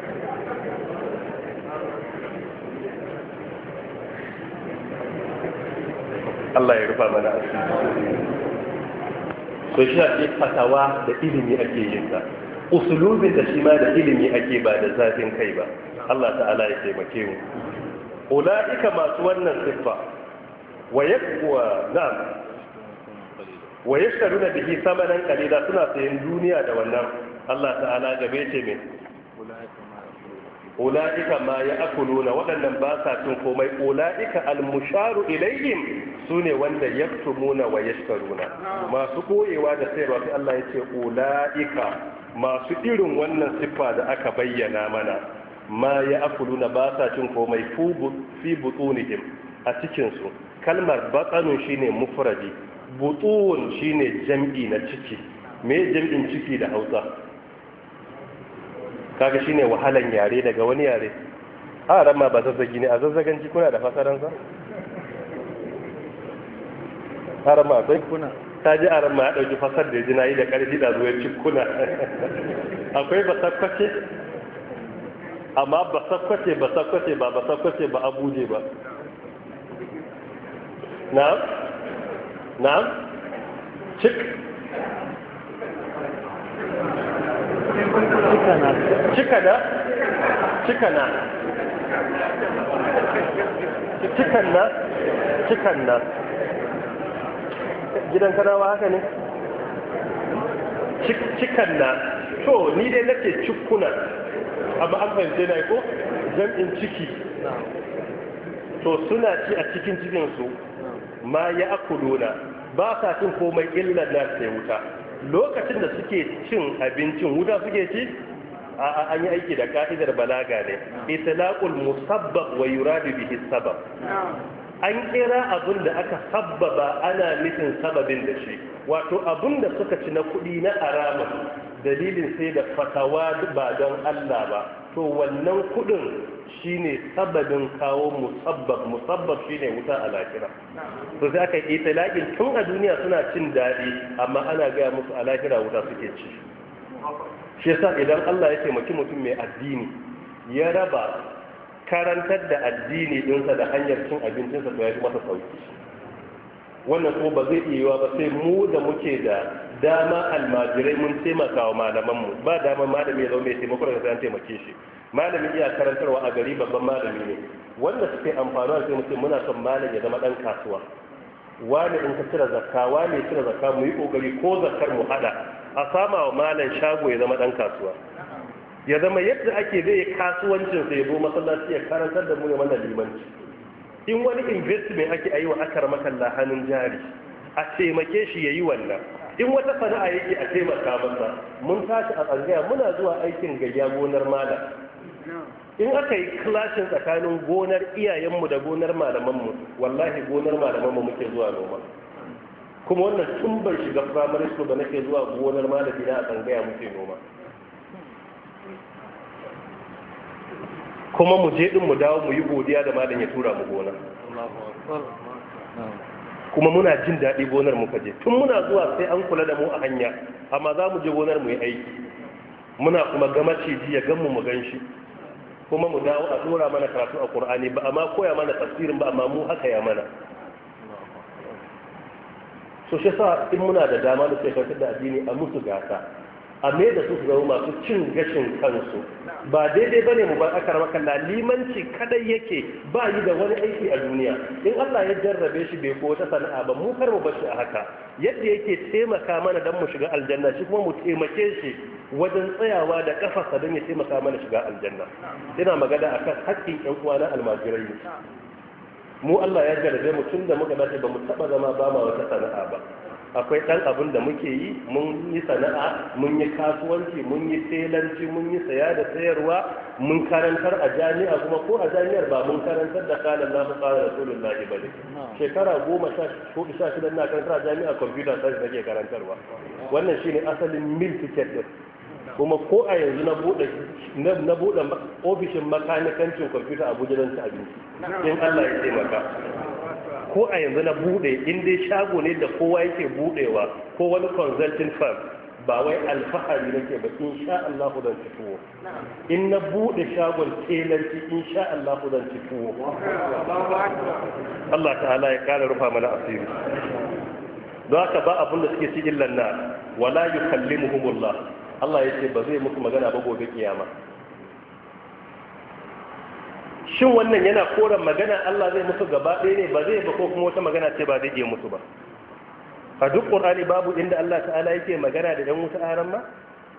Allah ya rufa mana asiri. So shi ake fatawa da ilimi ake yin ta, usulubin da shi ma da ilimi ake ba da zafin kai ba. Allah ta'ala ya taimake mu. Ula'ika masu wannan siffa wa yakwa na'am wa yashtaruna bihi samanan qalila, suna sayan duniya da wannan. Allah ta'ala gabe ce me ulaika ma ya'kuluna, waɗannan ba sa cin komai. Ulaika al-musharu ilayhim sune wanda yaktumuna wa yashtaruna, masu koyewa da sayarwa. Sai Allah ya ce ulaika masu irin wannan siffa da aka bayyana mana, ma ya'kuluna ba sa cin komai fi butunihim, a cikin su. Kalmar batsanun shine mufradi, butun shine jam'i na ciki. Me jam'in ciki da Hausa? Kaga shine wahalan yare daga wani yare. A ramma ba zazzagi ne, a zazzaganci kuna da fasaransa? A ramma akwai kuna? Ta ji a ramma ya ɗauki fasar da jina yi da ƙarfi da zuwa cikuna. Akwai basakwace? Amma basakwace ba basakwace ba abuje ba. Na'am? Cikana gidan kanawa haka ne? Cikanna, to ni dai nake cikuna, amma an fahimce na ko jam'in ciki. To suna ci a cikin cikinsu ma ya akuluna, ba sa cin komai illar na sai wuta. Lokacin da suke cin abincin wuta suke ci, an yi aiki da ka'idar balaga ne, itlaqul musabbab wa yuradu bihi sabab. An kira abin da aka sabbaba ana nufin sababin da shi, wato abin da suka ci na kuɗi na haramun dalilin sai da fatawa ba don Allah ba, to wannan kuɗin shine sababin kawo musabbab shine wuta a lahira. To sai aka yi itlaqin tun a duniya suna cin daɗi, amma ana gaya musu a lahira wuta suke ci. Shi yasa idan Allah ya taimaki mutum mai addini ya raba karantar da addini dinsa da hanyar cin abincinsa, to ya fi masa sauki. Wannan ko ba zai iya yiwa ba sai mu da muke da dama almajirai mun taimaka wa malamanmu. Ba dama malami ya zama mai taimako daga sai an taimake shi. Malamin iya karantarwa a gari babban malami ne, wanda suke amfanuwa sai mutum muna son malam ya zama dan kasuwa. Wani in ka cire zakka, wani cire zakka, mu yi kokari ko zakkar mu hada a sama wa malam shago ya zama dan kasuwa. Ya zama yadda ake zai kasuwancin sai zo masallaci ya karantar da mu ya mana limanci. In wani investment ake yi wa akar makalla hannun jari, a taimake shi ya yi wannan. In wata sana'a yake a taimaka masa. Mun tashi a tsangaya muna zuwa aikin gayya gonar malam. In aka yi clashin tsakanin gonar iyayenmu da gonar malamanmu, wallahi gonar malamanmu muke zuwa noma. kuma wannan tun ban shiga primary school ba nake zuwa gonar malami na a tsangaya muke noma, kuma mu je din mu dawo mu yi godiya da malam ya tura mu gona, kuma muna jin daɗi gonar muka je. Tun muna zuwa sai an kula da mu a hanya, amma za mu je gonar mu yi aiki, muna kuma ga maciji ya gan mu gan shi, kuma mu dawo a dora mana karatu a Qur'ani, ba amma koya mana tafsirin ba, amma mu haka ya mana. So shi sa in muna da dama da sai da addini a musu gasa, a me da su zama masu cin gashin kansu. Ba daidai bane mu bar aka rama kalla limanci kadai yake ba yi da wani aiki a duniya. In Allah ya jarrabe shi bai ko wata sana'a ba, mu kar mu bar shi a haka. Yadda yake taimaka mana dan mu shiga aljanna, shi kuma mu taimake shi wajen tsayawa da kafarsa don ya taimaka mana shiga aljanna. Ina magana akan haƙƙin ƴan uwa na almajirai. Mu Allah ya jarrabe mu tun da muka dace ba mu taba zama ba ma wata sana'a ba. Akwai ɗan abin da muke yi, mun yi sana'a, mun yi kasuwanci, mun yi telanci, mun yi saya da sayarwa, mun karantar a jami'a, kuma ko a jami'ar ba mun karantar da kalan na fukara da solin lahi ba ne. Shekara 16 na karantar a jami'a computer science nake karantarwa. Wannan shine asalin mil ticket din. Kuma ko a yanzu na buɗe ofishin makanikancin kwamfuta a Abuja don ci abinci, in Allah ya taimaka. Ko a yanzu na bude in dai shago ne da kowa yake budewa ko wani consulting firm, ba wai alfahari nake ba, insha Allah zan ci tuwo. In na bude shagon telanci, insha Allah zan ci tuwo. Allah ta'ala ya kara rufa mana asiri. Don haka ba abin da suke ci illan na wala yukallimuhumullah. Allah ya ce ba zai musu magana ba gobe kiyama. Shin wannan yana koran magana Allah zai musu gaba ɗaya ne ba zai ba, ko kuma wata magana ce ba zai iya musu ba? A duk Qur'ani babu inda Allah ta'ala yake magana da ɗan wuta aran ma?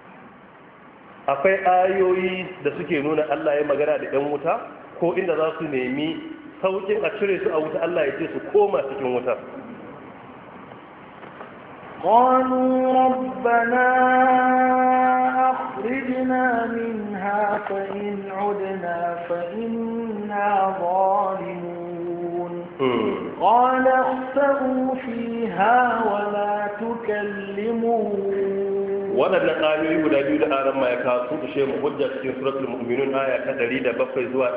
Akwai ayoyi da suke nuna Allah ya magana da ɗan wuta, ko inda za su nemi saukin a cire su a wuta Allah ya ce su koma cikin wuta.
قالوا ربنا أخرجنا منها فإن عدنا فإنا ظالمون قال اخسئوا فيها ولا تكلمون. waɗannan ayoyi guda biyu da aran ma ya kawo su ishe mu hujja cikin suratul mu'minun aya ta 107 zuwa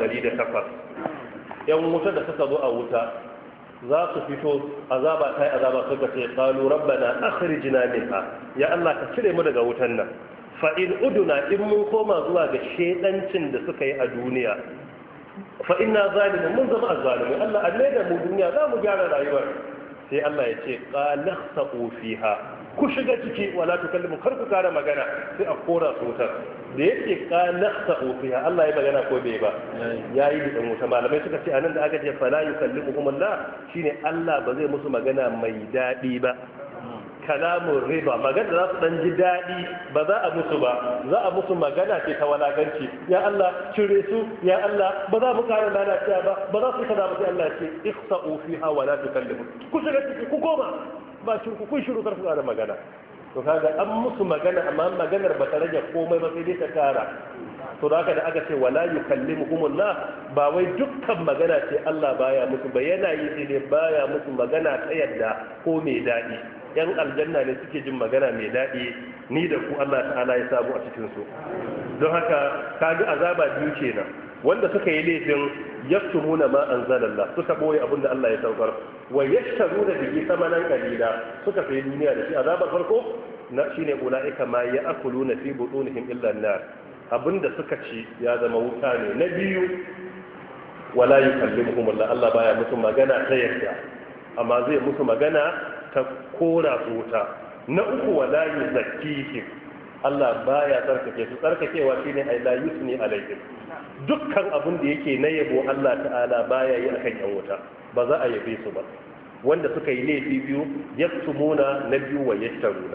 108. yan wuta da suka zo a wuta za su fito azaba ta yi azaba suka ce qalu rabbana akhrijna minha, ya Allah ka cire mu daga wutan nan. Fa in uduna, in mun koma zuwa ga shedancin da suka yi a duniya, fa inna zalimun, mun zama azzalimi. Allah alle da mu duniya za mu gyara rayuwar. Sai Allah ya ce qala khsa'u fiha, ku shiga ciki wala tukallimu, kar ku kara magana, sai a kora su wutar. Da yake qala khsa'u fiha, Allah ya magana ko bai ba? Yayi da wuta. Malamai suka ce anan da aka ce fala yukallimuhum Allah, shine Allah ba zai musu magana mai dadi ba. Kalamun riba, magana za su dan ji daɗi ba za a musu ba, za a musu magana ce ta walaganci. Ya Allah cire su, ya Allah ba za mu kare lalacewa ba, ba za su kada ba. Sai Allah ce ikhsa'u fiha wa la tukallimu, ku shiga ciki ku koma, ba shi ku kun shiru kar ku kare magana. To kaga an musu magana, amma maganar ba ta rage komai ba, sai dai ta kara. To da haka da aka ce wala yukallimuhumullah, ba wai dukkan magana ce Allah baya musu ba, yana yi sai dai baya musu magana ta yadda ko mai daɗi. Yan aljanna ne suke jin magana mai daɗi, ni da ku Allah ta'ala ya samu a cikin su. Don haka kaga azaba biyu kenan, wanda suka yi laifin yaktumuna ma anzalallah, suka boye abinda Allah ya saukar, wa yashtaruna bihi samanan qalila, suka sayi duniya da shi. Azabar farko na shine ulaika ma ya'kuluna fi butunihim illa an-nar, abinda suka ci ya zama wuta ne. Na biyu wala yukallimuhumullah, Allah baya musu magana ta yarda, amma zai musu magana ta kora su wuta. Na uku wala yuzakkihim, Allah baya tsarkake su. Tsarkakewa shine ay la yusni alaihim, dukkan abin da yake na yabo Allah ta'ala baya yi akan yan wuta, ba za a yabe su ba. Wanda suka yi laifi biyu, yaktumuna, na biyu wa yashtaruna.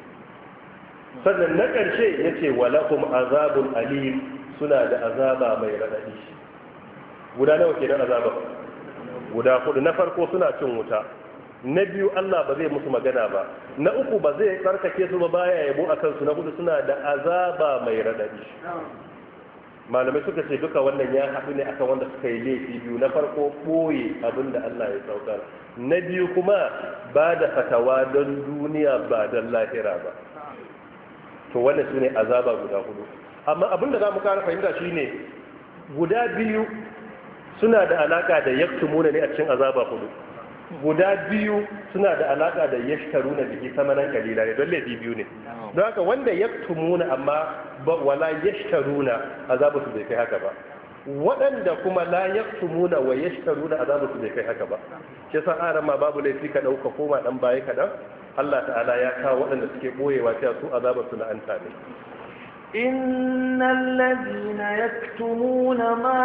Sannan na ƙarshe yace walakum azabun alim, suna da azaba mai radadi. Guda nawa kenan azaba? Guda hudu. Na farko suna cin wuta, na biyu Allah ba zai musu magana ba, na uku ba zai tsarkake su ba, baya yabo a kansu, na hudu suna da azaba mai radadi. malamai suka ce duka wannan ya haɗu ne akan wanda suka yi laifi biyu. Na farko ɓoye abin da Allah ya saukar, na biyu kuma ba da fatawa don duniya ba don lahira ba. To wannan su ne azaba guda hudu. Amma abin da za mu kara fahimta shi ne guda biyu suna da alaka da yaktumuna ne a cikin azaba hudu, guda biyu suna da alaka da yashtaruna bihi samanan kalila ne, don laifi biyu ne. Don haka wanda yaktumuna amma wala yashtaruna azabu su bai kai haka ba, waɗanda kuma la yaktumuna wa yashtaruna azabu su bai kai haka ba. Shi yasa aran ma babu laifi ka dauka koma dan baya kadan, Allah ta'ala ya kawo waɗanda suke boyewa cewa su azabu su la'anta ne.
إن الذين يكتمون ما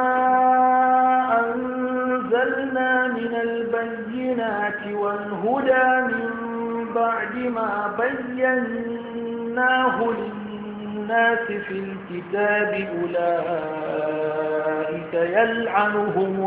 أنزلنا من البينات والهدى من بعد ما بيناه للناس في الكتاب أولئك يلعنهم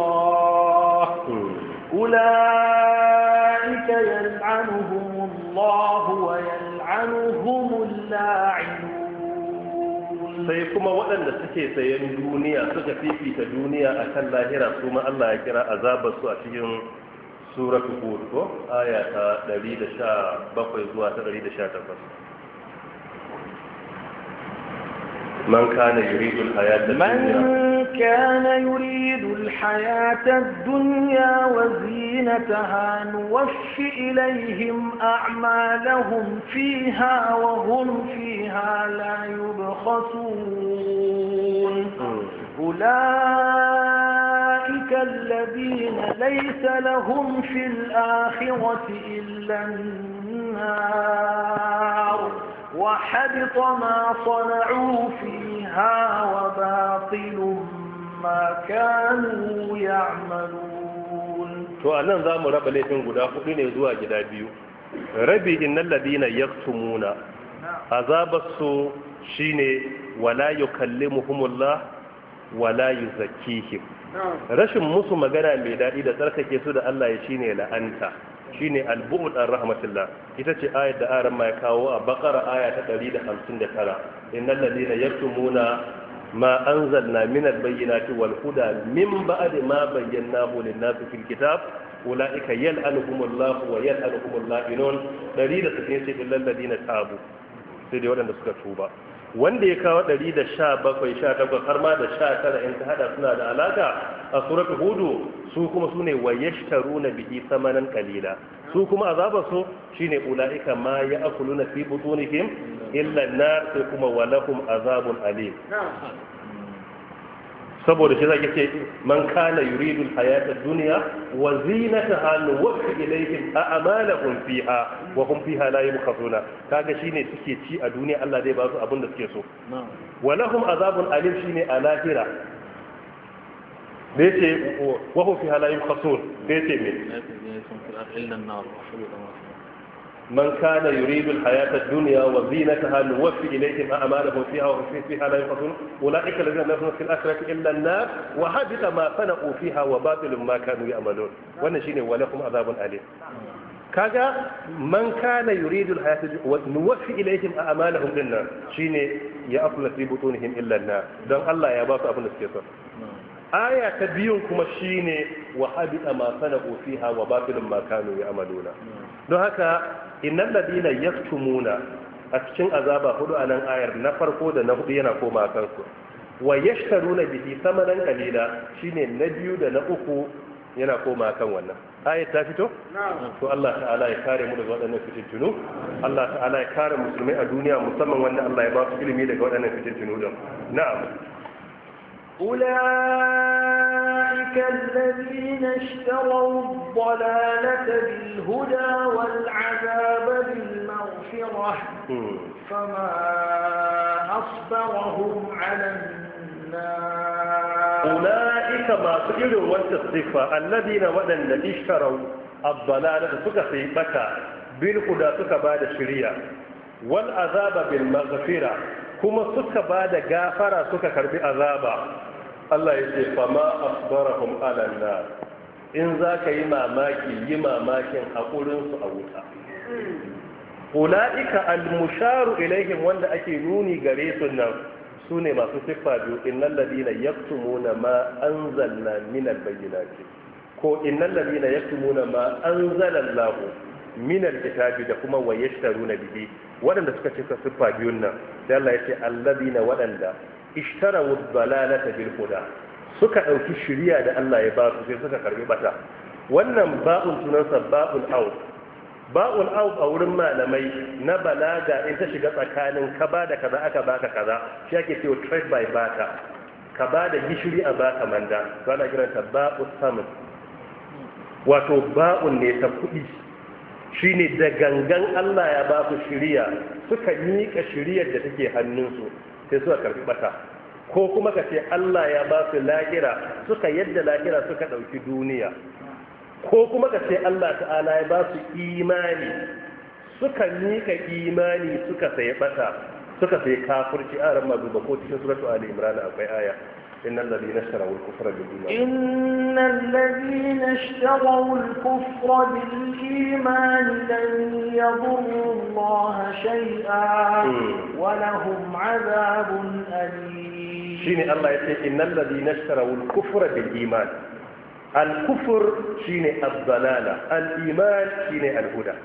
الله ويلعنهم اللاعنون.
sai kuma waɗanda suke sayan duniya suka fifita duniya a kan lahira su ma Allah ya kira azabar su a cikin suratul hud ko aya ta 117 zuwa ta 118. من كان يريد الحياة الدنيا وزينتها نوفي إليهم أعمالهم فيها وهم فيها لا يبخسون. أولئك الذين ليس لهم في الآخرة إلا النار وحبط ما صنعوا فيها وباطل ما كانوا يعملون. to anan zamu raba laifin guda hudu ne zuwa gida biyu. Rabi innal ladina yaktumuna azabasu shine wala yukallimuhumullah wala yuzakkihim. Rashin musu magana mai dadi da tsarkake su da Allah ya shine la'anta, shine al-bu'd an rahmatillah. Ita ce ayat da aran ma ya kawo a Baqara aya ta 159, innal ladina yaktumuna ma anzalna min al-bayyinati wal huda min ba'di ma bayyanahu lin-nasi fil kitab ulaika yal'anuhumullahu wa yal'anuhumul la'inun. 160 ce illal ladina tabu, sai dai waɗanda suka tuba. Wanda ya kawo 117 18 har ma da 19 in ka hada suna da alaka a suratul hudu, su kuma sune wayashtaruna bihi samanan qalila. Su kuma azabar su shine ulaika ma ya'kuluna fi butunihim illa an-nar, sai kuma walahum azabun alim. Saboda shi zaki ce man kana yuridu al-hayata ad-dunya wa zinataha nuwaffi ilayhim a'malahum fiha wa hum fiha la yubkhasuna. Kaga shine suke ci a duniya, Allah zai ba su abin da suke so. Wa lahum azabun alim shine a lahira. Da yace wa hum fiha la yubkhasun, da yace me illa an-nar من كان يريد الحياة الدنيا وزينتها نوفي إليهم أعمالهم فيها وهم فيها لا ينقصون أولئك الذين لا يخلصون في الآخرة إلا النار وحبط ما صنعوا فيها وباطل ما كانوا يعملون ونشين ولكم عذاب أليم. كذا من كان يريد الحياة نوفي إليهم أعمالهم للنار شين يأكل في بطونهم إلا النار دون الله يباس أبن السيطر. آية تبيون كما شين وحبط ما صنعوا فيها وباطل ما كانوا يعملون. don haka innal ladina yaktumuna a cikin azaba hudu a nan ayar na farko da na hudu yana koma kansu, wa yashtaruna bihi samanan qalila shine na biyu da na uku yana koma kan wannan ayat ta fito. To Allah ta'ala ya kare mu daga waɗannan fitintunu, Allah ta'ala ya kare musulmai a duniya musamman wanda Allah ya ba su ilimi daga waɗannan fitintunu din. Na'am.
أولئك الذين اشتروا الضلالة بالهدى والعذاب بالمغفرة فما أصبرهم على النار.
أولئك ما سئلوا والتصفى الذين ودن اشتروا الضلالة سكفي بكى بالهدى سكباد الشريعة والعذاب بالمغفرة kuma suka ba da gafara suka karbi azaba. Allah ya ce fama asbarahum ala nar, in za ka yi mamaki yi mamakin haƙurinsu a wuta. Ula'ika al-musharu ilaihim wanda ake nuni gare su nan su ne masu siffa biyu innal ladina yaktumuna ma anzalna minal bayyinati ko innal ladina yaktumuna ma anzala Allah minal kitabi da kuma wayashtaruna bihi wadanda suka cika siffa biyun nan sai Allah yace alladina wadanda ishtarawu dhalalata bil huda suka dauki shiriya da Allah ya ba su sai suka karbi bata wannan ba'un sunansa ba'ul aud ba'ul aud a wurin malamai na balaga in ta shiga tsakanin ka ba da kaza aka baka kaza shi ake cewa trade by barter ka ba da gishiri a baka manda to ana kiranta ba'ul samin wato ba'un ne ta kudi shine da gangan Allah ya ba su shiriya suka miƙa shiriyar da take hannunsu sai suka karbi bata ko kuma ka ce Allah ya ba su lahira suka yadda lahira suka ɗauki duniya ko kuma ka ce Allah ta'ala ya ba su imani suka miƙa imani suka sayi bata suka sayi kafirci a ran mazuba ko cikin suratu Ali Imran akwai aya innal ladina ishtaraw al-kufra bil iman
innal ladina ishtaraw al-kufra bil iman lan yadurru Allah shay'an wa lahum 'adhabun alim
shine Allah ya ce innal ladina ishtaraw al-kufra bil iman al-kufr shine ad-dalala al-iman shine al-huda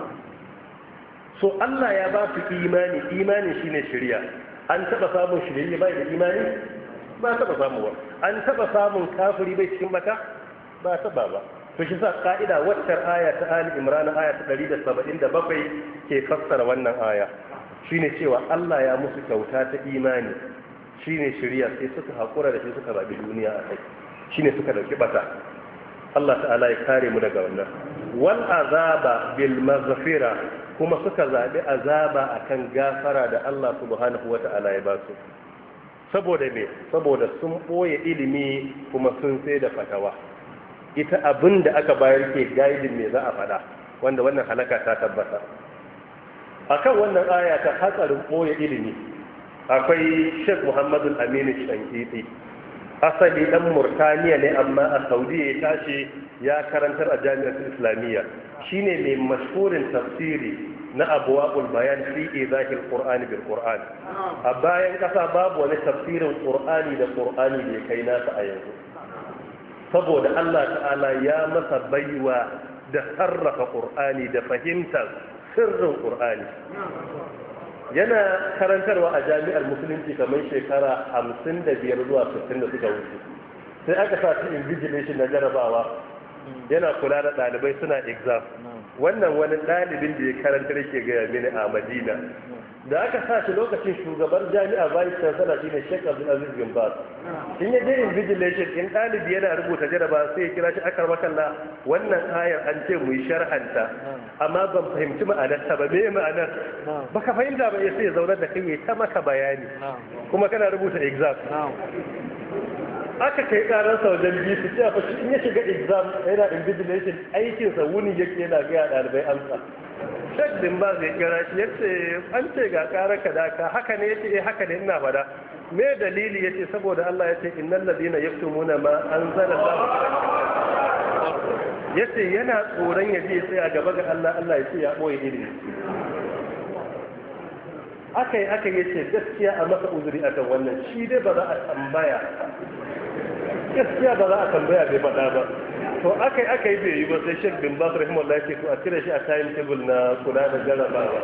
so Allah ya ba su imani shine shari'a an taba samun shari'a bai da imani ba taba samu ba an taba samun kafiri bai cikin bata ba taba ba to shi sa ka'ida waccar aya ta Ali Imran aya ta 177 ke fassara wannan aya shine cewa Allah ya musu kyauta ta imani shine shari'a sai suka hakura da shi suka zabi duniya a kai shine suka dauki bata Allah ta'ala ya kare mu daga wannan wal azaba bil maghfira kuma suka zabi azaba akan gafara da Allah subhanahu wata'ala ya ba su saboda me saboda sun boye ilimi kuma sun sai da fatawa ita abinda aka bayar ke guiding me za a fada wanda wannan halaka ta tabbata akan wannan aya ta hatsarin boye ilimi akwai Sheikh Muhammad Al-Amin Shankiti asali dan Murtaniya ne amma a Saudiya ya tashi ya karantar a Jami'ar Islamiyya shine mai mashhurin tafsiri na abwaabul bayan fi izahil qur'ani bil qur'an a bayan kasa babu wani tafsirin qur'ani da qur'ani da kai nasa a yanzu saboda Allah ta'ala ya masa baiwa da sarrafa qur'ani da fahimtar sirrin qur'ani yana karantarwa a jami'ar musulunci kamar shekara 55 zuwa 60 da suka wuce sai aka sa ta invigilation na jarabawa yana kula da ɗalibai suna exam wannan wani ɗalibin da ya karantar yake gaya mini a Madina da aka sa shi lokacin shugaban jami'a vice chancellor shine Sheikh Abdul Aziz bin Baz in ya je invigilation in ɗalibi yana rubuta jaraba sai ya kira shi akar makalla wannan ayar an ce mu yi sharhanta amma ban fahimci ma'anarta ba me ma'anar baka fahimta ba sai ya zaunar da kai ya ta maka bayani kuma kana rubuta exam aka kai karansa wajen biyu su ce fa in ya shiga exam yana invigilation aikinsa wuni yake yana gaya ɗalibai amsa shek din ba zai kira shi yace an ce ga karar ka daka haka ne yace haka ne ina fada me dalili yace saboda Allah yace innal ladina yaktumuna ma anzala Allah yace yana tsoron yaje ya tsaya gaba ga Allah Allah yace ya boye ilimi akai yace gaskiya a masa uzuri akan wannan shi dai ba za a tambaya gaskiya ba za a tambaya bai faɗa ba to akai bai yi ba sai Sheikh bin Baz rahimahullah ya ce to a cire shi a time table na kula da jarabawa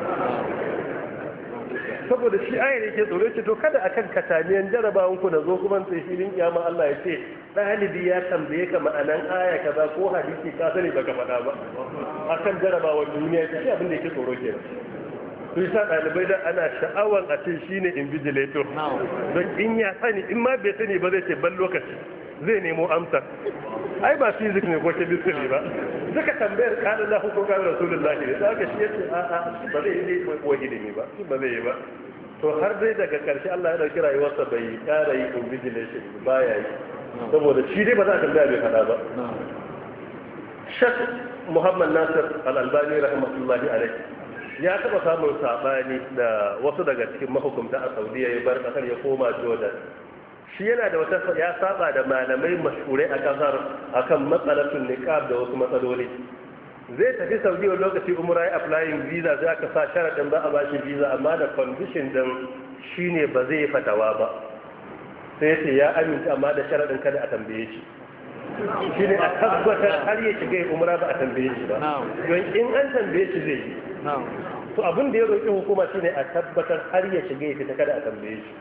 saboda shi ayar yake tsoro ce to kada akan kataniyan jarabawan ku da zo kuma sai filin kiyama Allah ya ce dalibi ya tambaye ka ma'anan aya kaza ko hadisi ka sani baka faɗa ba akan jarabawan duniya ce abin da yake tsoro kenan to yasa dalibai da ana sha'awan a ce shine invigilator don in ya sani in ma bai sani ba zai ce ban lokaci zai nemo amsa ai ba physics ne ko chemistry ba duka tambayar kana Allah ko kana Rasulullahi ne saka shi yace a ba zai yi ko ilimi ba shi ba zai yi ba to har dai daga karshe Allah ya dauki rayuwarsa bai kara yi invigilation ba ya yi saboda shi dai ba za a tambaya bai fada ba Sheikh Muhammad Nasir Al-Albani rahmatullahi alaihi ya taba samun sabani da wasu daga cikin mahukunta a Saudiya ya bar kasar ya koma Jordan shi yana da wata ya saba da malamai mashhurai a kasar akan matsalatun niqab da wasu matsaloli zai tafi Saudiya lokaci umra ya applying visa sai aka sa sharadin ba a bashi visa amma da condition din shine ba zai fatawa ba, sai ce ya aminta amma da sharadin kada a tambaye shi. Shine a tabbatar har ya shiga umra ba a tambaye shi ba, don in an tambaye shi zai yi. To abin da ya roƙi hukuma shine a tabbatar har ya shiga ya fita kada a tambaye shi.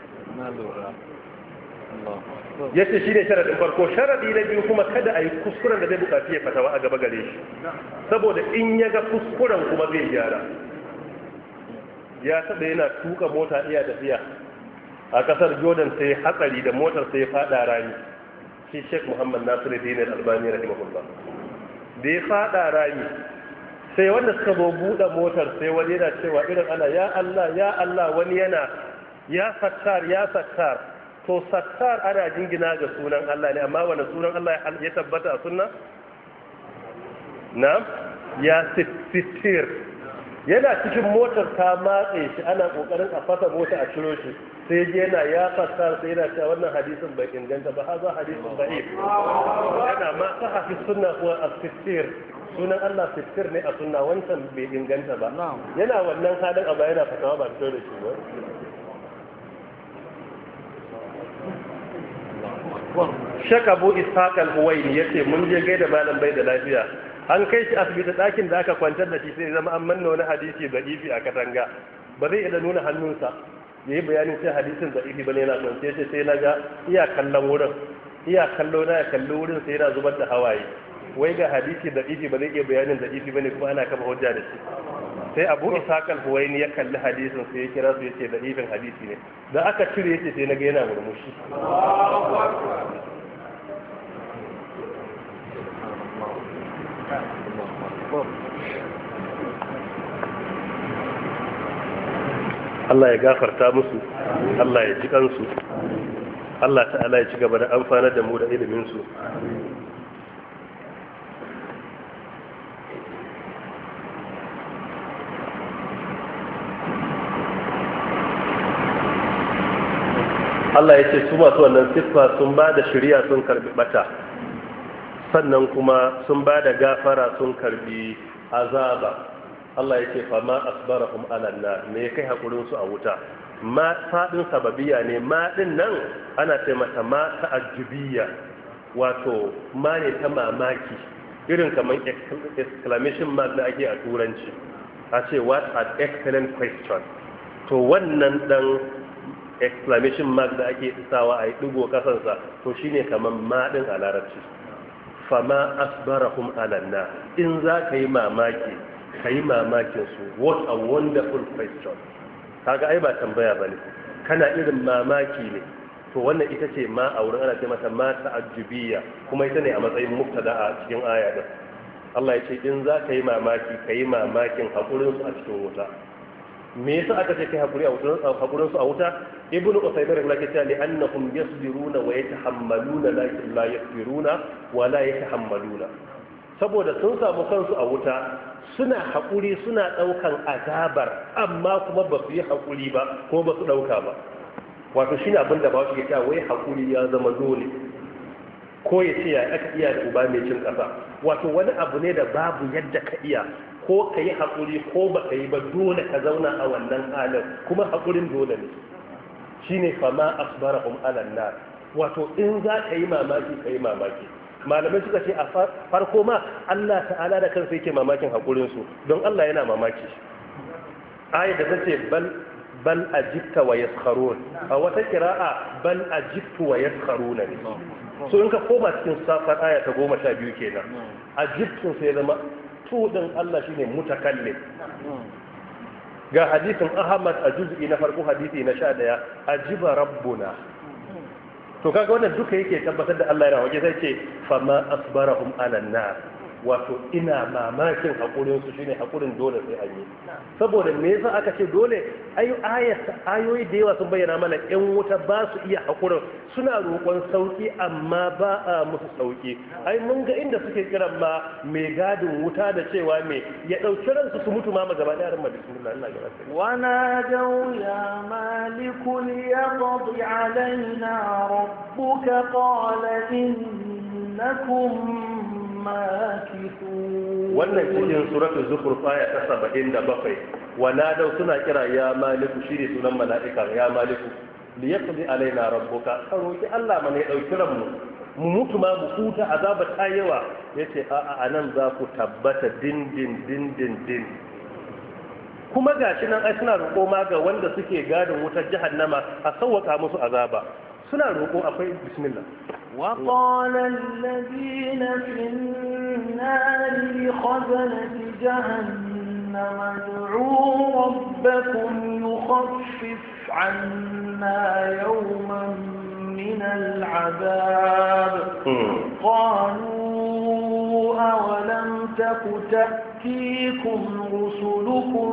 Yace shine sharadin farko. Sharadi na biyu kuma kada a yi kuskuren da zai buƙaci ya fatawa a gaba gare shi, saboda in ya ga kuskuren kuma zai gyara. Ya taɓa yana tuka mota iya tafiya a ƙasar Jordan, sai hatsari da motar sai ya faɗa rami. Shi Sheikh Muhammad Nasiruddin Al-Albani rahimahullah, da ya faɗa rami sai wanda suka zo buɗe motar sai wani yana cewa irin ana ya Allah ya Allah, wani yana ya sattar ya sattar. To sattar ana jingina ga sunan Allah ne, amma wani sunan Allah ya tabbata a sunna? Na'am, ya sittir. Yana cikin motar ta matse shi, ana kokarin a fasa mota a ciro shi, sai je yana ya sattar, sai yana cewa wannan hadisin bai inganta ba, haza hadisin da'if. Yana ma sahafi sunna kuwa as-sittir, sunan Allah sittir ne a sunna, wancan bai inganta ba. Yana wannan halin amma yana fatawa ba fito da shi ba. Shek Abu Ishaq al-Huwaini yace mun je gaida malam bai da lafiya, an kai shi asibiti, ɗakin da aka kwantar da shi sai zama an manna wani hadisi da ifi a katanga, ba zai iya nuna hannunsa yayi bayanin sai hadisin da ifi bane, yana kwance ce sai naga iya kallon wurin, iya kallo na ya kallo wurin, sai yana zubar da hawaye, wai ga hadisi da ifi ba zai iya bayanin da ifi bane kuma ana kama hujja da shi. Sai Abu Ishaq al-Huwaini ya kalli hadisin sai ya kira su yace da ifin hadisi ne, da aka cire yace sai naga yana murmushi. Allah ya gafarta musu, Allah ya ji kansu, Allah ta'ala ya ci gaba da amfanar da mu da ilimin su. Allah ya ce su masu wannan siffa sun ba da shari'a sun karbi bata, sannan kuma sun ba da gafara sun karbi azaba. Allah ya ce fa ma asbarahum ala nar, me ya kai hakurin su a wuta. Ma fadin sababiya ne, ma din nan ana ce mata ma ta'ajjubiyya, wato ma ne ta mamaki, irin kamar exclamation mark da ake a turanci, a ce what an excellent question. To wannan dan exclamation mark da ake isawa a yi digo kasansa, to shine kamar ma din a larabci. Fa ma asbarahum ala nar, in za ka yi mamaki ka yi mamakin su. What a wonderful question. Kaga ai ba tambaya bane, kana irin mamaki ne. To wannan ita ce ma a wurin ana ce mata ma ta'ajjubiyya, kuma ita ne a matsayin mubtada a cikin aya din. Allah ya ce in za ka yi mamaki ka yi mamakin hakurin su a cikin wuta. Me yasa aka ce kai hakuri a wuta, hakurin su a wuta? Ibnu Usaymin rahimahullah ya ce li annahum yasbiruna wa yatahammaluna lakin la yasbiruna wa la yatahammaluna. Saboda sun samu kansu a wuta, suna haƙuri, suna ɗaukan azabar, amma kuma ba su yi haƙuri ba ko ba su ɗauka ba. Wato shi ne abin da ba su ya wai haƙuri ya zama dole, ko ya ce ya aka iya da uba mai cin ƙasa. Wato wani abu ne da babu yadda ka iya, ko ka yi haƙuri ko ba ka yi ba, dole ka zauna a wannan halin, kuma haƙurin dole ne. Shi ne fama asbarahum alan nar, wato in za ka yi mamaki ka yi mamaki. Malamai suka ce a farko ma Allah ta'ala da kansa yake mamakin haƙurinsu, don Allah yana mamaki. Ayat da ta ce bal ajibta wa yaskharun, a wata kira'a bal ajibtu wa yaskharuna ne. So in ka koma cikin safar aya ta 12 kenan, ajibtu sai zama tudin Allah shine mutakallim. Ga hadisin Ahmad a juz'i na farko hadisi na 11, ajiba rabbuna. To kaga wannan duka yake tabbatar da Allah yana waje, sai ce fama asbarahum ala nar, wato ina mamakin hakurin su, shine hakurin dole sai an yi. Saboda me yasa aka ce dole? Ayoyi da yawa sun bayyana mana ƴan wuta ba su iya hakurin, suna roƙon sauki amma ba a musu sauki. Ai mun ga inda suke kiran ma mai gadin wuta da cewa me ya dauki ransu su mutu ma gaba da ran bismillah Allah ya rasu.
Wa nadaw ya maliku liyaqdi alaina rabbuka qala innakum ماكثون.
wannan cikin suratul zukhruf aya ta 77 wa nadaw suna kira ya maliku shine sunan mala'ika ya maliku li yaqdi alaina rabbuka karoki Allah mana ya dauki ranmu mu mutu ma mu huta azaba ta yawa yace a anan za ku tabbata din kuma gashi nan ai suna roƙo ma ga wanda suke gadin wutar jahannama a sauwaka musu azaba suna roƙo akwai bismillah
وقال الذين في النار لخزنة جهنم ادعوا ربكم يخفف عنا يوما من العذاب قالوا أولم تك تأتيكم رسلكم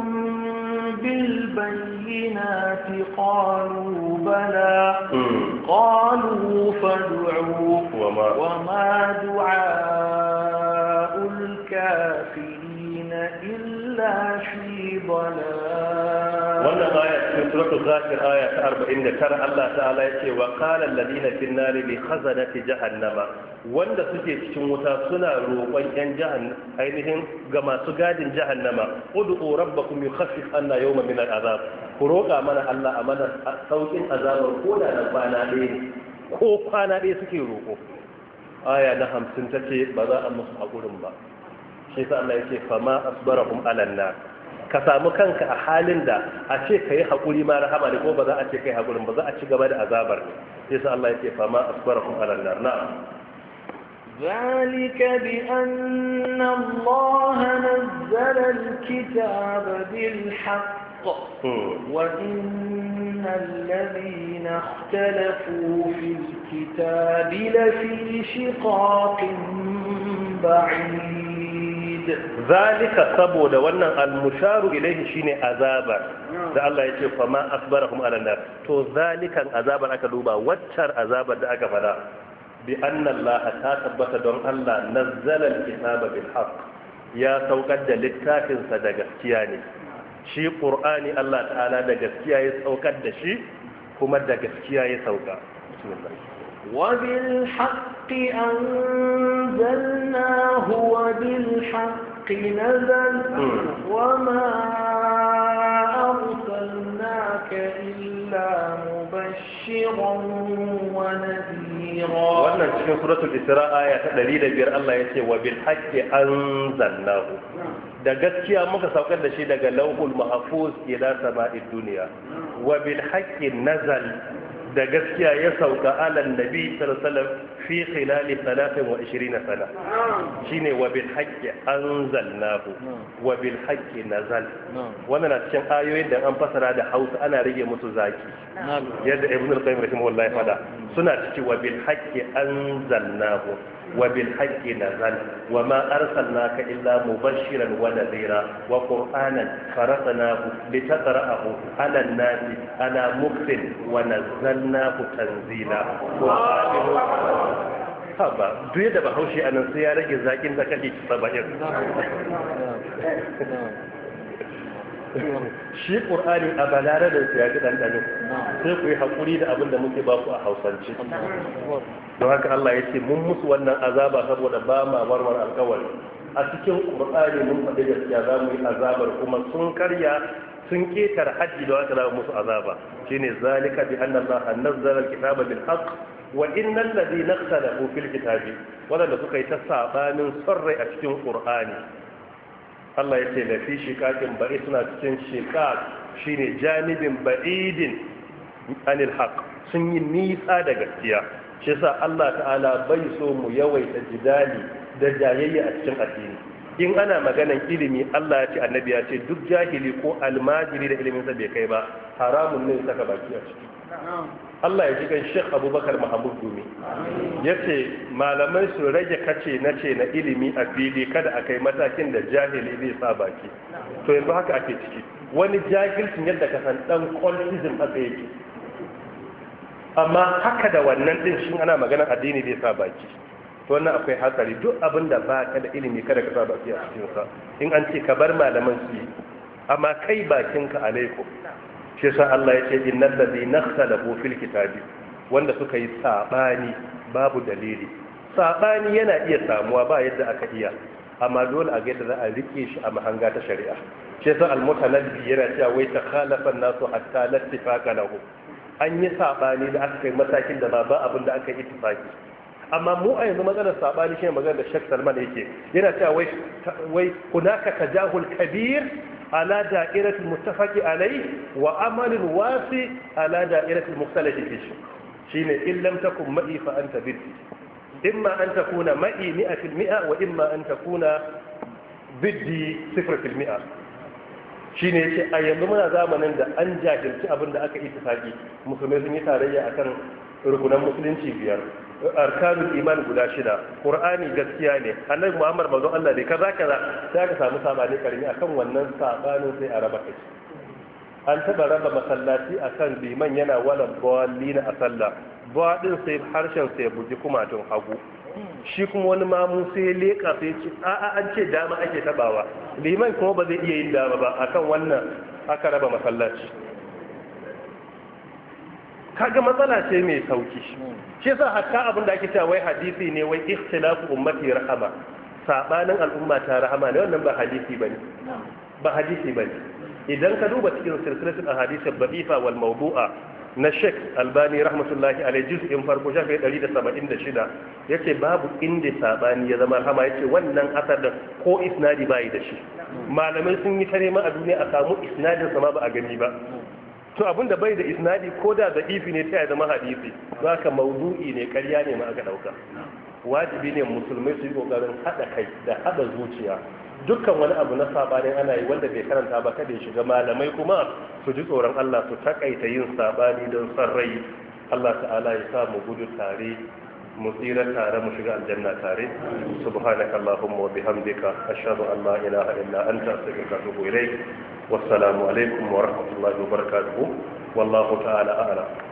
بالبينات قالوا بلى قالوا فادعوا وما دعاء الكافرين إلا في ضلال.
wannan aya cikin suratul ghafir aya ta 49 Allah ta'ala yace wa qala alladhina fin nari li khazanati jahannama wanda suke cikin wuta suna roƙon yan jahannama ainihin ga masu gadin jahannama ud'u rabbakum yukhaffif anna yawman min al'azab ku roƙa mana Allah a mana saukin azabar ko da na kwana ɗaya ko kwana ɗaya suke roƙo aya na 50 tace ba za a musu hakurin ba shi sa Allah yake fama asbarahum alanna ka samu kanka a halin da a ce ka yi haƙuri ma rahama ne ko ba za a ce ka yi haƙurin ba za a ci gaba da azabar ne sai sa Allah yake fama asbarahum ala nar na'am
ذلك بأن الله نزل الكتاب بالحق وإن الذين اختلفوا في الكتاب لفي شقاق بعيد.
zalika saboda wannan almusharu ilaihi shine azabar da Allah ya ce fa ma asbarahum ala nar to zalikan azabar aka duba waccar azabar da aka fada bi anna Allah ta tabbata don Allah nazzala alkitaba bil haqq ya saukar da littafin sa da gaskiya ne shi qur'ani Allah ta'ala da gaskiya ya saukar da shi kuma da gaskiya ya sauka bismillah
وبالحق أنزلناه وبالحق نزل وما أرسلناك إلا مبشرا ونذيرا.
wannan cikin suratul isra aya ta 105 Allah yace wa bil haqqi anzalnahu da gaskiya muka saukar da shi daga lauhul mahfuz ila sama'id dunya wa bil haqqi nazal da gaskiya ya sauka alan nabi sallallahu alaihi wasallam fi khilali 23 sana shine wa bil haqqi anzalnahu wa bil haqqi nazal wannan na cikin ayoyin da an fasara da Hausa ana rage musu zaki yadda ibn al-qayyim rahimahullah ya fada suna cikin wa bil haqqi anzalnahu wa bil haqqi nazal wa ma arsalnaka illa mubashiran wa nadhira wa qur'anan faraqnahu litaqra'ahu 'ala an-nasi 'ala muktin wa nazzalnahu tanzila haba duk da bahaushe anan sai ya rage zakin da kashi 70 shi ƙur'ani a balare da ya ji ɗanɗano sai ku yi haƙuri da abin da muke ba ku a hausance don haka Allah ya ce mun musu wannan azaba saboda ba ma warwar alƙawari a cikin ƙur'ani mun faɗi gaskiya za mu yi azabar kuma sun karya sun ƙetar hajji da haka za mu musu azaba shine zalika bi anna Allah nazzala al-kitaba bil haqq wa innal ladina ikhtalafu fil kitabi wadanda suka yi ta sabanin sarrai a cikin ƙur'ani Allah ya ce da fi shiƙaƙin ba'i suna cikin shiƙaƙ shine janibin ba'idin anil haq sun yi nisa da gaskiya shi sa Allah ta'ala bai so mu yawaita jidali da jayayya a cikin addini in ana maganan ilimi Allah ya ce annabi ya ce duk jahili ko almajiri da ilimin sa bai kai ba haramun ne saka baki a ciki Allah ya ji kan Sheikh Abubakar Mahmud Gumi yace malamai su rage kace nace na ilimi a fili kada a kai matakin da jahili zai sa baki to yanzu haka ake ciki wani jahilcin yadda ka san dan cultism haka yake amma haka da wannan din shin ana maganar addini zai sa baki to wannan akwai hatsari duk abin da ba ka da ilimi kada ka sa baki a cikin sa in an ce ka bar malaman su yi amma kai bakinka alaikum shi yasa Allah ya ce innal ladina ikhtalafu fil kitabi wanda suka yi sabani babu dalili sabani yana iya samuwa ba yadda aka iya, amma dole a ga yadda za a rike shi a mahanga ta shari'a. shi yasa al-mutanabbi yana cewa wai takhalafa an-nasu hatta la ittifaqa lahu, an yi sabani da aka kai matakin da ba abin da aka yi ittifaki. amma mu a yanzu maganar sabani shi ne maganar da Sheikh Salman yake yana cewa wai hunaka tajahul kabir ala da'iratul muttafaqi alai wa amalin wasi ala da'iratul mukhtalafi fihi, shine in lam takun ma'i fa anta biddi, imma an takuna ma'i 100% wa imma an takuna biddi 0%. shine yace a yanzu muna zamanin da an jahilci abin da aka ittifaki, musulmai sun yi tarayya akan rukunan musulunci 5, arkanul iman guda 6, qur'ani gaskiya ne, annabi muhammad manzon Allah ne, kaza sai aka samu sabani karmi akan wannan sabanin sai a raba kai. an taba raba masallaci akan liman yana wala dallina a sallah, din sai harshen sai buji kumatun hagu, shi kuma wani mamu sai leka sai ce a'a an ce dama ake tabawa, liman kuma ba zai iya yin dama ba, akan wannan aka raba masallaci. kaga matsala ce mai sauki. shi yasa hatta abin da ake cewa wai hadisi ne wai ikhtilafu ummati rahama, sabanin al'umma ta rahama ne, wannan ba hadisi bane, ba hadisi bane. idan ka duba cikin silsilatul ahadith ad-da'ifa wal mawdu'a na Sheikh Albani rahmatullahi alayhi juz'in farko shafi 176 yace babu inda sabani ya zama rahama, yace wannan asar da ko isnadi bai da shi. malamai sun yi tare ma a duniya a samu isnadin sa ma ba a gani ba. to abinda bai da isnadi ko da da'ifi ne ta ya zama hadisi, zaka maudu'i ne, ƙarya ne ma aka dauka. wajibi ne musulmai su yi kokarin hada kai da hada zuciya. dukkan wani abu na sabanin ana yi wanda bai karanta ba kada ya shiga, malamai kuma su ji tsoron Allah su takaita yin sabani don san rai. Allah ta'ala ya sa mu gudu tare, mu tsira tare, mu shiga aljanna tare. subhanaka allahumma wa bihamdika ashhadu an la ilaha illa anta astaghfiruka wa atubu ilayk. wassalamu alaikum wa rahmatullahi wa barakatuh. wallahu ta'ala a'lam.